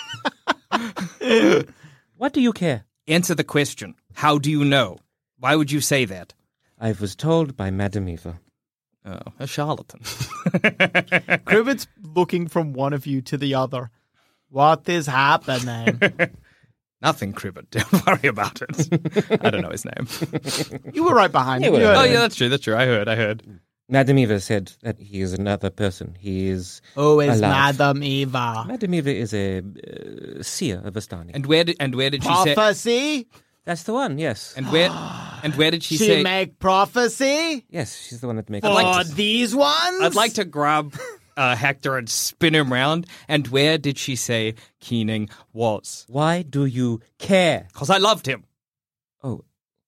What do you care? Answer the question. How do you know? Why would you say that? I was told by Madame Eva. Oh, a charlatan. Cribbit's looking from one of you to the other. What is happening? Nothing, Cribbit. Don't worry about it. I don't know his name. You were right behind him. You You were. heard Oh, him. yeah, that's true. That's true. I heard. Madame Eva said that he is another person. He is Who is alive. Madame Eva? Madame Eva is a seer of Astani. And where did she say? Prophecy? That's the one, yes. And where did she She say? make prophecy? Yes, she's the one that makes For these ones? I'd like to grab Hector and spin him round. And where did she say Keening was? Why do you care? Because I loved him. Oh,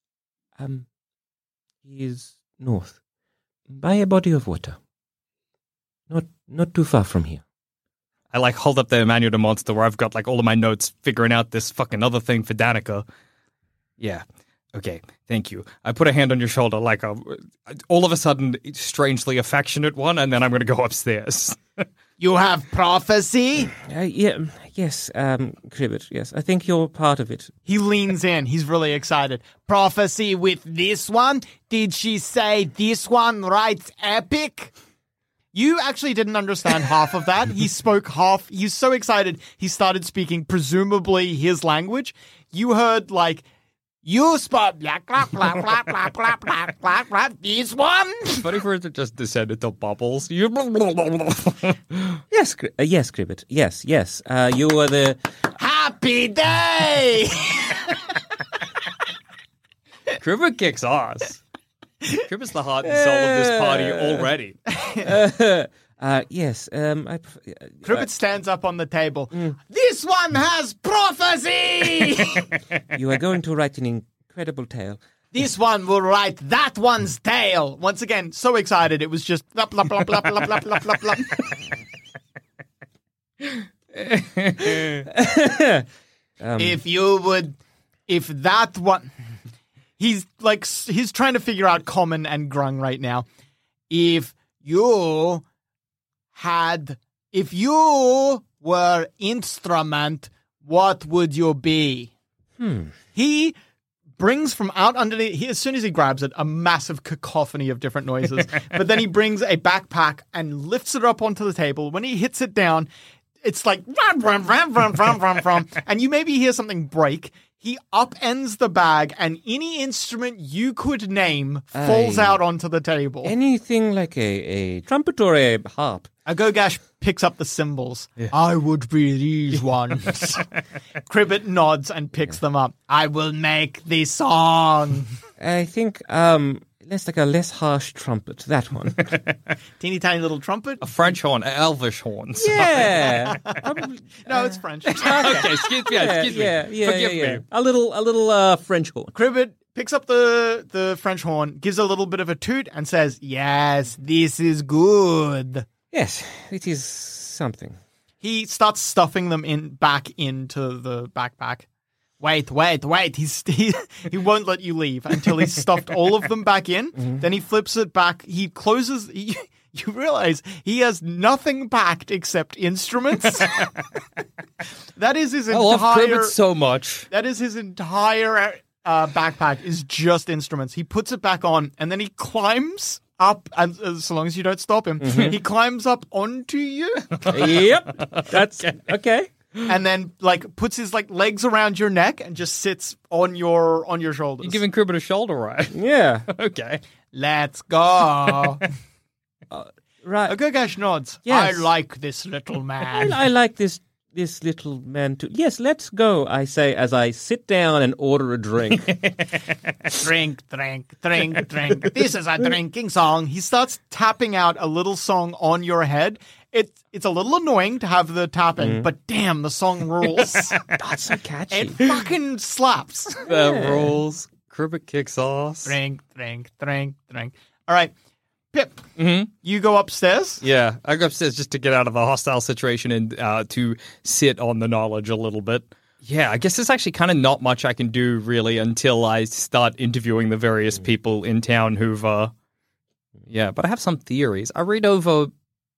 he is north, by a body of water. Not too far from here. I hold up the Emmanuel the Monster where I've got all of my notes figuring out this fucking other thing for Danica. Yeah. Okay. Thank you. I put a hand on your shoulder all of a sudden strangely affectionate one, and then I'm going to go upstairs. You have prophecy? Yes, Cribbit, yes. I think you're part of it. He leans in. He's really excited. Prophecy with this one? Did she say this one writes epic? You actually didn't understand half of that. He spoke half. He's so excited. He started speaking presumably his language. You heard you spoke blah, blah, blah, blah, blah, blah, blah, blah, blah, this one? Funny for it to just descend into bubbles. Yes, yes, Cribbit. Yes. You were the... Happy day! Cribbit kicks ass. Cribbit's the heart and soul of this party already. Yes. Cribbit stands up on the table. This one has prophecy! You are going to write an incredible tale. This one will write that one's tale. Once again, so excited. It was just blah, blah, blah, blah, blah, blah, blah, blah, blah. If that one... He's trying to figure out common and grung right now. If you were instrument, what would you be? He brings from out underneath, as soon as he grabs it, a massive cacophony of different noises. But then he brings a backpack and lifts it up onto the table. When he hits it down, it's like, rum, rum, rum, rum, rum, rum, rum. And you maybe hear something break. He upends the bag, and any instrument you could name falls out onto the table. Anything like a trumpet or a harp. Agogash picks up the cymbals. Yeah. I would be these ones. Cribbit nods and picks them up. I will make the song. I think a less harsh trumpet, that one. Teeny tiny little trumpet? A French horn, an Elvish horn. Yeah. No, it's French. Okay, excuse me. Forgive me. A little French horn. Cribbit picks up the French horn, gives a little bit of a toot, and says, "Yes, this is good." Yes, it is something. He starts stuffing them back into the backpack. Wait. He won't let you leave until he's stuffed all of them back in. Mm-hmm. Then he flips it back. He closes. you realize he has nothing packed except instruments. That is his I love entire. Cribbit so much. That is his entire backpack is just instruments. He puts it back on and then he climbs up, and so long as you don't stop him, he climbs up onto you Yep. That's okay. and then like puts his like legs around your neck and just sits on your shoulders. You're giving Cribbit a shoulder ride. Yeah. Okay. Let's go. Right. Gogash nods. Yes. I like this little man. I like this little man too. Yes, let's go, I say as I sit down and order a drink. Drink, drink, drink, drink. This is a drinking song. He starts tapping out a little song on your head. It's a little annoying to have the tapping, but damn, the song rules. That's so catchy. It fucking slaps. That rules. Cribbit kicks ass. Drink, drink, drink, drink. All right, Pip, you go upstairs. Yeah, I go upstairs just to get out of a hostile situation and to sit on the knowledge a little bit. Yeah, I guess there's actually kind of not much I can do really until I start interviewing the various people in town who've. Yeah, but I have some theories. I read over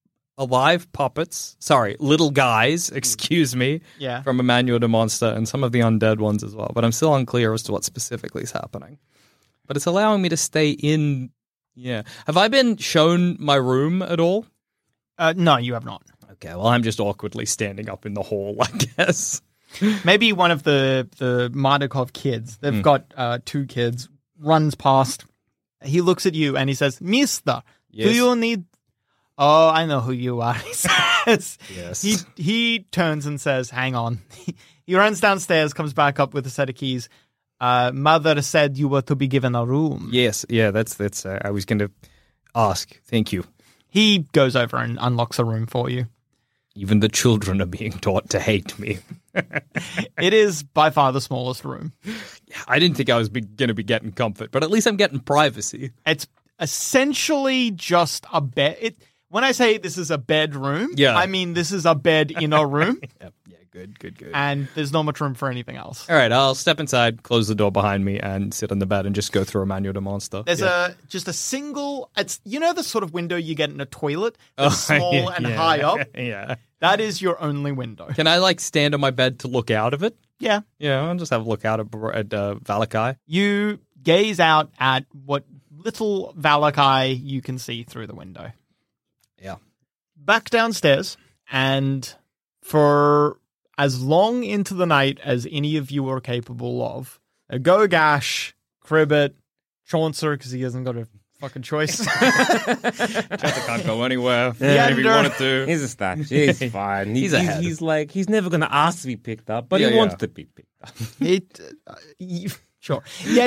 alive puppets. Sorry, little guys. Excuse me. Yeah. From Emmanuel de Monster and some of the undead ones as well. But I'm still unclear as to what specifically is happening. But it's allowing me to stay in. Yeah. Have I been shown my room at all? No, you have not. Okay, well, I'm just awkwardly standing up in the hall, I guess. Maybe one of the Mardukov kids, they've got 2 kids, runs past. He looks at you and he says, Mister, do Yes. you need... Oh, I know who you are, he says. Yes. He turns and says, hang on. He runs downstairs, comes back up with a set of keys. Mother said you were to be given a room. Yes, yeah, that's. I was going to ask. Thank you. He goes over and unlocks a room for you. Even the children are being taught to hate me. It is by far the smallest room. I didn't think I was going to be getting comfort, but at least I'm getting privacy. It's essentially just a bed. When I say this is a bedroom, Yeah. I mean this is a bed in a room, Yep. Yeah, good. and there's not much room for anything else. All right, I'll step inside, close the door behind me, and sit on the bed and just go through Emmanuel de Monster. There's just a single. It's the sort of window you get in a toilet that's small and high up. Yeah. That is your only window. Can I stand on my bed to look out of it? Yeah. Yeah, I'll just have a look out at Valakai. You gaze out at what little Valakai you can see through the window. Yeah. Back downstairs, and for as long into the night as any of you are capable of, Gogash, Cribbit, Chaucer, because he hasn't got a fucking choice. Chaucer can't go anywhere. Yeah, if he Ender. wanted to. He's a statue. He's fine. He's ahead. He's never going to ask to be picked up, but Yeah, he yeah. wants to be picked up. Sure.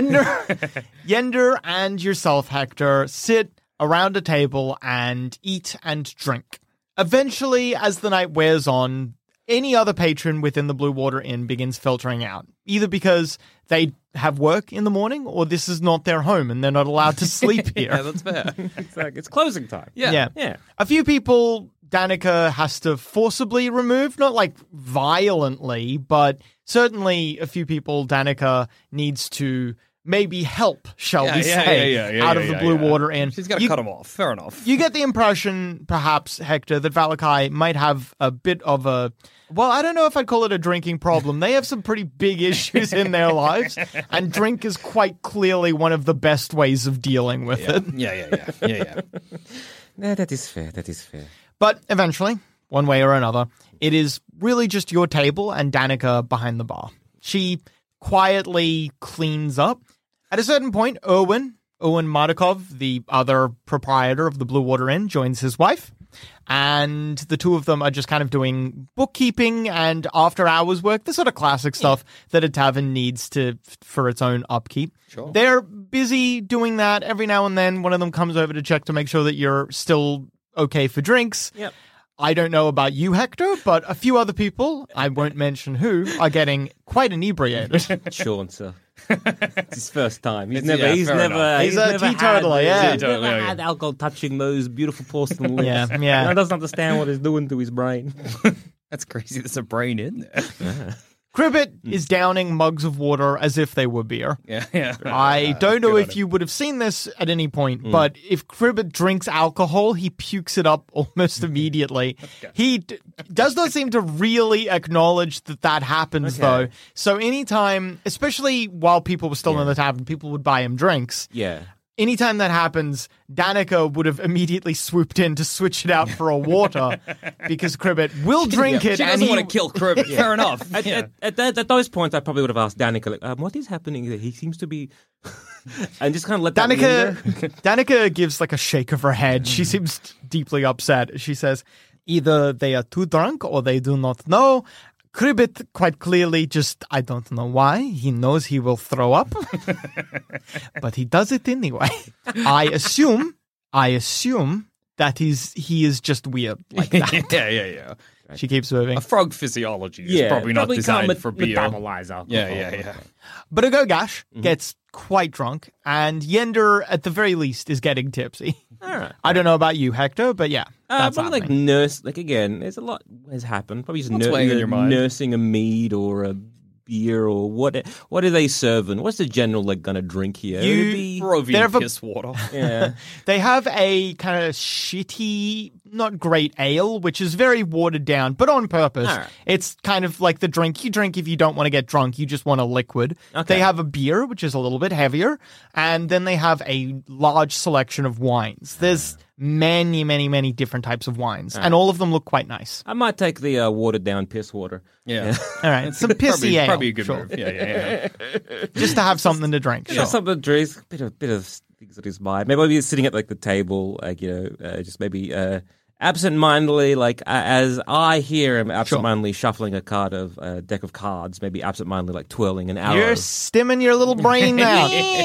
Yender and yourself, Hector, sit around a table and eat and drink. Eventually, as the night wears on, any other patron within the Blue Water Inn begins filtering out, either because they have work in the morning or this is not their home and they're not allowed to sleep here. Yeah, that's fair. It's closing time. Yeah. Yeah. A few people Danica has to forcibly remove, not like violently, but certainly a few people Danica needs to maybe help, shall we say, out of the Blue Water Inn. She's got to cut him off. Fair enough. You get the impression, perhaps, Hector, that Valakai might have a bit of a... Well, I don't know if I'd call it a drinking problem. They have some pretty big issues in their lives, and drink is quite clearly one of the best ways of dealing with it. Yeah. No, that is fair. That is fair. But eventually, one way or another, it is really just your table and Danica behind the bar. She quietly cleans up. At a certain point, Owen Mardukov, the other proprietor of the Blue Water Inn, joins his wife. And the two of them are just kind of doing bookkeeping and after-hours work, the sort of classic stuff that a tavern needs for its own upkeep. Sure. They're busy doing that. Every now and then, one of them comes over to check to make sure that you're still okay for drinks. Yep. I don't know about you, Hector, but a few other people, I won't mention who, are getting quite inebriated. Sean, sir. It's his first time. He's Fair enough. He's a teetotaler, yeah. He's never had alcohol touching those beautiful porcelain lips. Yeah. He doesn't understand what it's doing to his brain. That's crazy. There's a brain in there. Cribbit is downing mugs of water as if they were beer. Yeah. I don't know if you would have seen this at any point, but if Cribbit drinks alcohol, he pukes it up almost immediately. He does not seem to really acknowledge that happens, though. So anytime, especially while people were still in the tavern, people would buy him drinks. Yeah. Anytime that happens, Danica would have immediately swooped in to switch it out for a water because Cribbit will drink it. She and doesn't want to kill Cribbit. Fair enough. At those points, I probably would have asked Danica, like, what is happening there? He seems to be... and just kind of let that linger. Danica gives like a shake of her head. She seems deeply upset. She says, either they are too drunk or they do not know. Cribbit quite clearly just, I don't know why. He knows he will throw up. But he does it anyway. I assume that he is just weird like that. Yeah. She keeps moving. A frog physiology is probably not designed for beer. Metabolize alcohol. Yeah. But Agogash gets quite drunk, and Yender, at the very least, is getting tipsy. All right. I don't know about you, Hector, but yeah, that's probably happening. again, there's a lot has happened. Probably just What's weighing on your mind? nursing a mead or a beer or what are they serving? What's the general gonna drink here? Barovian piss water. Yeah. They have a kind of shitty, not great ale, which is very watered down, but on purpose. All right. It's kind of like the drink you drink if you don't want to get drunk, you just want a liquid. Okay. They have a beer, which is a little bit heavier, and then they have a large selection of wines. There's many, many, many different types of wines, and all of them look quite nice. I might take the watered down piss water. Yeah. All right, some pissy ale. Probably a good sure. move. Yeah. Just to have something to drink. Sure. Just something to drink, bit of things that is mine. Maybe I'll be sitting at the table, just maybe absent-mindedly, as I hear him absent-mindedly shuffling a deck of cards, maybe absent-mindedly twirling an arrow. You're stimming your little brain now.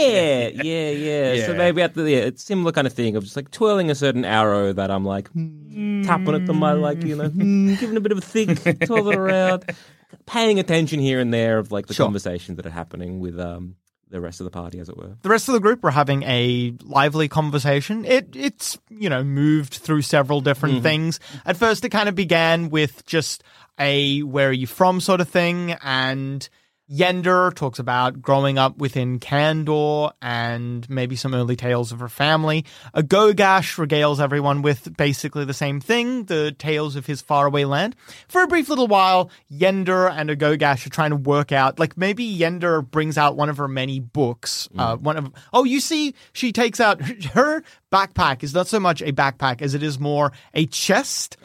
Yeah. So maybe it's similar kind of thing of just twirling a certain arrow that I'm tapping it to my giving a bit of a think, twirl it around, paying attention here and there of the conversations that are happening with the rest of the party, as it were. The rest of the group were having a lively conversation. It's moved through several different things. At first, it kind of began with just a where are you from sort of thing, and Yender talks about growing up within Kandor and maybe some early tales of her family. Agogash regales everyone with basically the same thing, the tales of his faraway land. For a brief little while, Yender and Agogash are trying to work out, maybe Yender brings out one of her many books. You see, she takes out her backpack is not so much a backpack as it is more a chest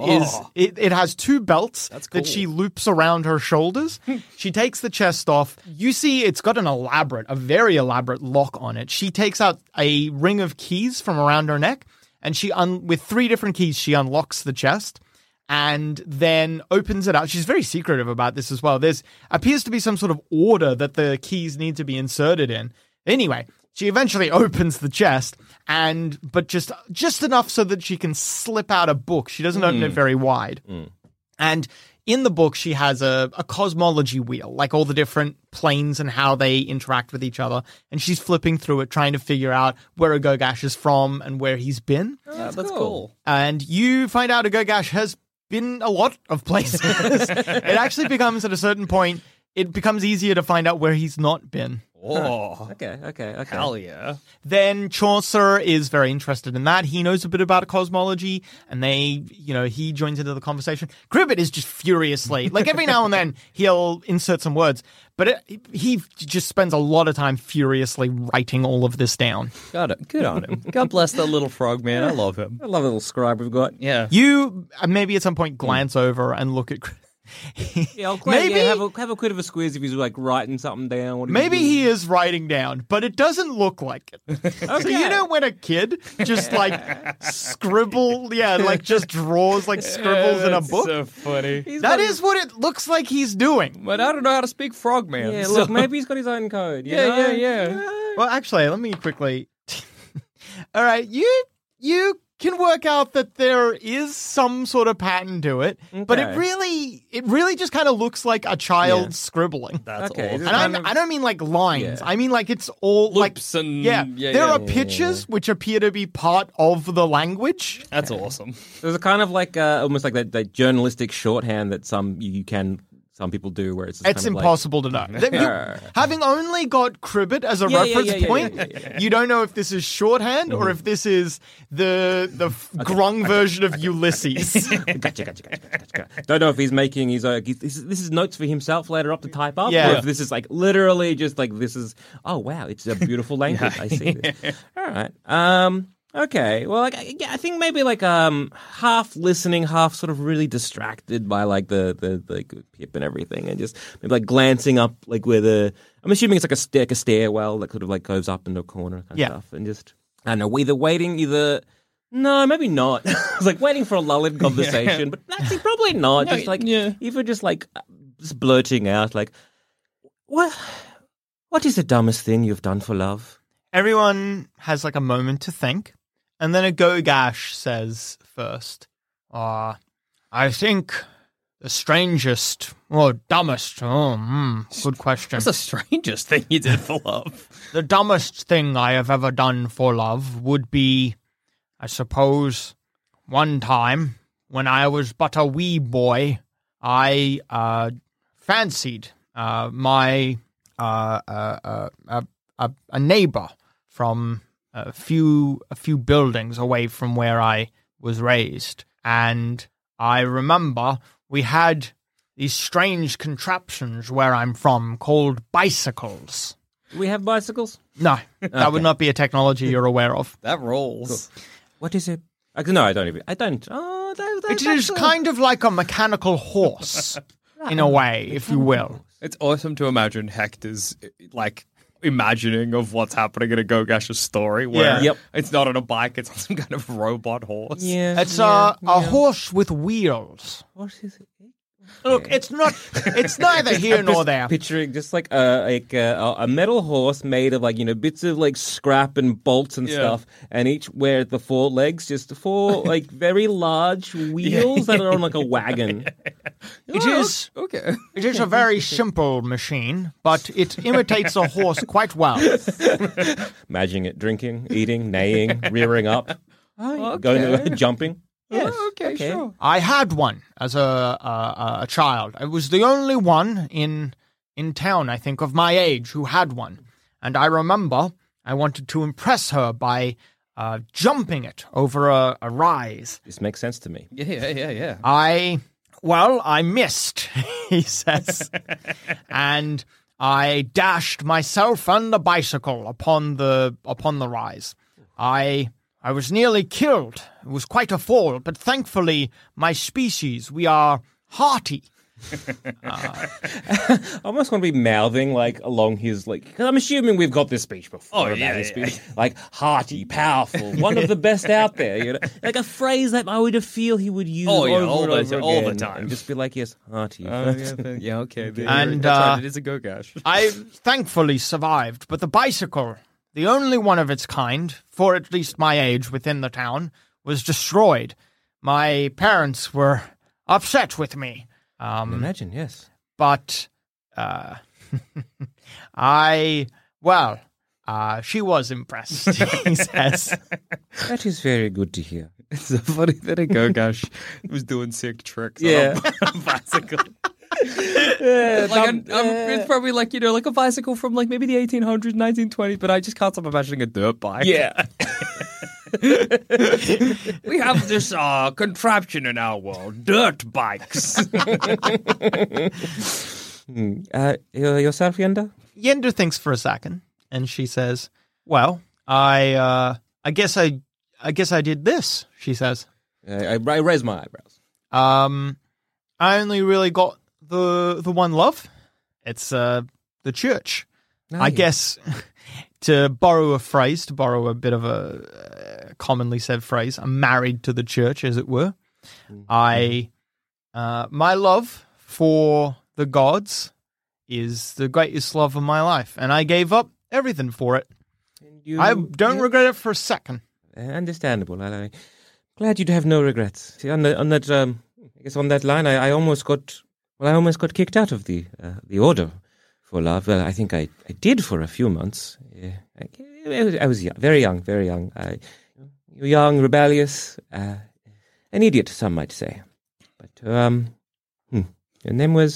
it has two belts that she loops around her shoulders. She takes the chest off. You see it's got a very elaborate lock on it. She takes out a ring of keys from around her neck, and with 3 different keys, she unlocks the chest and then opens it up. She's very secretive about this as well. There's appears to be some sort of order that the keys need to be inserted in. Anyway, she eventually opens the chest, but just enough so that she can slip out a book. She doesn't open it very wide. And in the book, she has a cosmology wheel, all the different planes and how they interact with each other. And she's flipping through it, trying to figure out where Agogash is from and where he's been. That's cool. And you find out Agogash has been a lot of places. It actually becomes, at a certain point, it becomes easier to find out where he's not been. Oh, Okay. hell yeah. Then Chaucer is very interested in that. He knows a bit about cosmology, and he joins into the conversation. Cribbit is just furiously, every now and then he'll insert some words, but he just spends a lot of time furiously writing all of this down. Got it. Good on him. God bless that little frog, man. I love him. I love the little scribe we've got. Yeah. You maybe at some point glance over and look at Maybe have a bit of a squeeze if he's writing something down. Maybe he is writing down, but it doesn't look like it. So when a kid just scribble, just draws scribbles in a book. So funny. That is what it looks like he's doing. But I don't know how to speak frog, man. Yeah, look, maybe he's got his own code. Yeah. Well, actually, let me quickly. All right, you can work out that there is some sort of pattern to it, but it really just kind of looks like a child scribbling. That's Okay, awesome. And I don't mean lines. Yeah. I mean it's all Loops and there are pictures which appear to be part of the language. That's awesome. There's a kind of almost that journalistic shorthand that you can some people do, where it's It's kind of impossible to know. Having only got Cribbit as a reference point, you don't know if this is shorthand or if this is the grung version of Ulysses. Gotcha. Don't know if he's making his own. This is notes for himself later up to type up. Yeah. Or if this is like literally just like this is. Oh wow, it's a beautiful language. I see this. All right. Okay. Well, like, I think maybe like half listening, half sort of really distracted by like the Pip and everything, and just maybe like glancing up like where I'm assuming it's like a stairwell that sort of like goes up into a corner kind of stuff, and just I don't know, No, maybe not. It's like waiting for a lull in conversation, but actually probably not. No, just like even just like just blurting out like, what is the dumbest thing you've done for love? Everyone has like a moment to think, and then a Gogash says first, I think the strangest or dumbest, good question. What's the strangest thing you did for love? The dumbest thing I have ever done for love would be, I suppose, one time when I was but a wee boy, I fancied my a neighbor from a few buildings away from where I was raised, and I remember we had these strange contraptions where I'm from called bicycles. Do we have bicycles? No, that would not be a technology you're aware of. That rolls. Cool. What is it? No, I don't. Oh, It is kind of like a mechanical horse, in a way, if you will. It's awesome to imagine Hector's like imagining of what's happening in a Gogash's story where it's not on a bike, it's on some kind of robot horse. Yeah, It's a horse with wheels. What is it? Look, it's neither here nor there. Picturing just like a metal horse made of like bits of like scrap and bolts and stuff, and each where the four legs, just four like very large wheels that are on like a wagon. It is Okay. It is a very simple machine, but it imitates a horse quite well. Imagining it drinking, eating, neighing, rearing up, going jumping. Yes. Okay, sure. I had one as a child. I was the only one in town, I think, of my age who had one. And I remember I wanted to impress her by jumping it over a rise. This makes sense to me. Yeah. I missed, he says. And I dashed myself and the bicycle upon the rise. I was nearly killed. It was quite a fall, but thankfully, my species, we are hearty. I almost want to be mouthing like along his like. Cause I'm assuming we've got this speech before. His speech. Like hearty, powerful, one of the best out there. Like a phrase that I would feel he would use over and over again, all the time, and just be like, yes, hearty. Yeah, okay. And that's right, it is a Gogash. I thankfully survived, but the bicycle, the only one of its kind, for at least my age within the town, was destroyed. My parents were upset with me. Imagine, yes. But she was impressed, he says. That is very good to hear. It's so funny that a Gogash was doing sick tricks on a bicycle. It's probably like, like a bicycle from like maybe the 1800s, 1920s, but I just can't stop imagining a dirt bike. Yeah. We have this contraption in our world, dirt bikes. Yourself, Yenda? Yender thinks for a second, and she says, "Well, I guess I did this." She says, I raise my eyebrows. I only really got the one love. It's the church. I guess, to borrow a bit of a commonly said phrase, I'm married to the church, as it were. My love for the gods is the greatest love of my life, and I gave up everything for it. I don't regret it for a second. Understandable. I'm glad you'd have no regrets. See, on that, I guess on that line, I almost got kicked out of the order for love. Well, I think I did for a few months. I was young, very young. Young, rebellious, an idiot, some might say. But your name was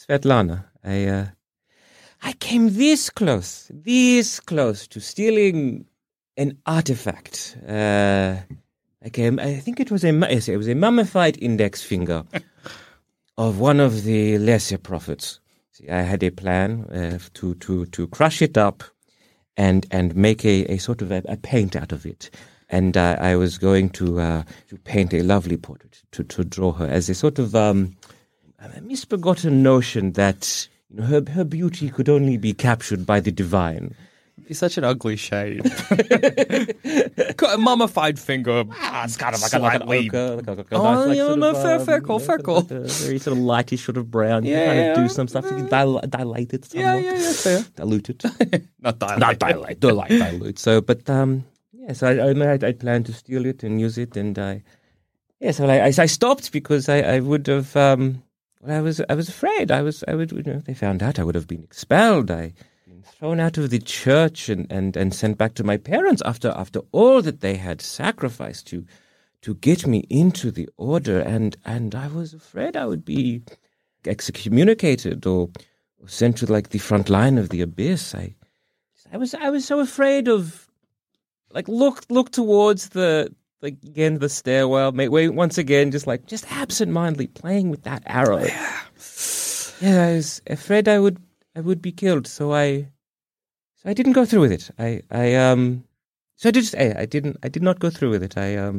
Svetlana. I came this close to stealing an artifact. I think it was a mummified index finger of one of the lesser prophets. See, I had a plan to crush it up and make a sort of a paint out of it. And I was going to paint a lovely portrait to draw her as a sort of a misbegotten notion that her beauty could only be captured by the divine. He's such an ugly shade. Got a mummified finger. It's kind of like slightly. Feckle. Like a very sort of lightish sort of brown. You kind of do some stuff. You can dilate it somewhat. Yeah, fair. Dilute it. Not dilate. Dilute. So, but so I planned to steal it and use it, and I stopped because I would have. I was afraid. They found out I would have been expelled. Thrown out of the church and sent back to my parents after all that they had sacrificed to get me into the order, and I was afraid I would be excommunicated or sent to like the front line of the abyss. I was so afraid of look towards the stairwell, once again just absentmindedly playing with that arrow. Yeah, I was afraid I would be killed, so I didn't go through with it. I did not go through with it. I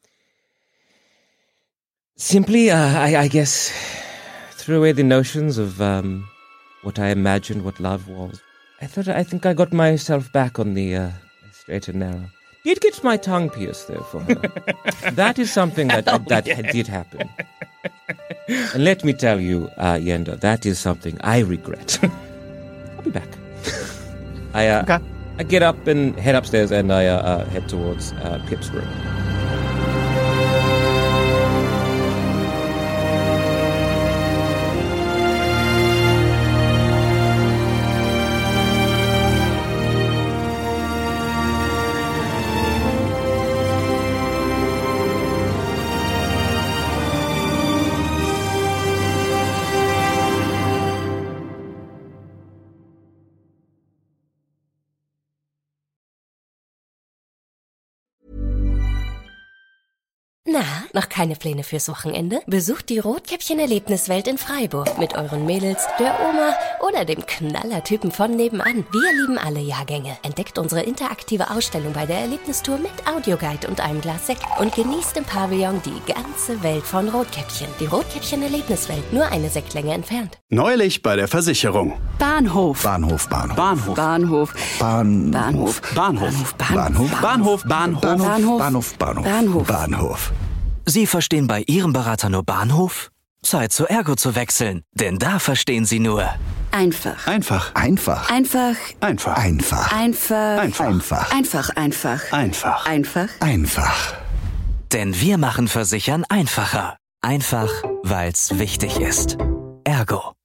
simply, I guess, threw away the notions of what I imagined what love was. I think I got myself back on the straight and narrow. Did get my tongue pierced though for her. That is something that did happen. And let me tell you, Yenda, that is something I regret. I'll be back. I get up and head upstairs, and I head towards Pip's room. Na, noch keine Pläne fürs Wochenende? Besucht die Rotkäppchen-Erlebniswelt in Freiburg mit euren Mädels, der Oma oder dem Knallertypen von nebenan. Wir lieben alle Jahrgänge. Entdeckt unsere interaktive Ausstellung bei der Erlebnistour mit Audioguide und einem Glas Sekt und genießt im Pavillon die ganze Welt von Rotkäppchen. Die Rotkäppchen-Erlebniswelt, nur eine Sektlänge entfernt. Neulich bei der Versicherung. Bahnhof. Bahnhof. Bahnhof. Bahnhof. Bahnhof. Bahnhof. Bahnhof. Bahnhof. Bahnhof. Bahnhof. Bahnhof. Sie verstehen bei Ihrem Berater nur Bahnhof? Zeit zu Ergo zu wechseln, denn da verstehen Sie nur Einfach. Einfach. Einfach. Einfach. Einfach. Einfach. Einfach. Einfach. Einfach. Einfach. Einfach. Einfach. Denn wir machen Versichern einfacher. Einfach, weil's wichtig ist. Ergo.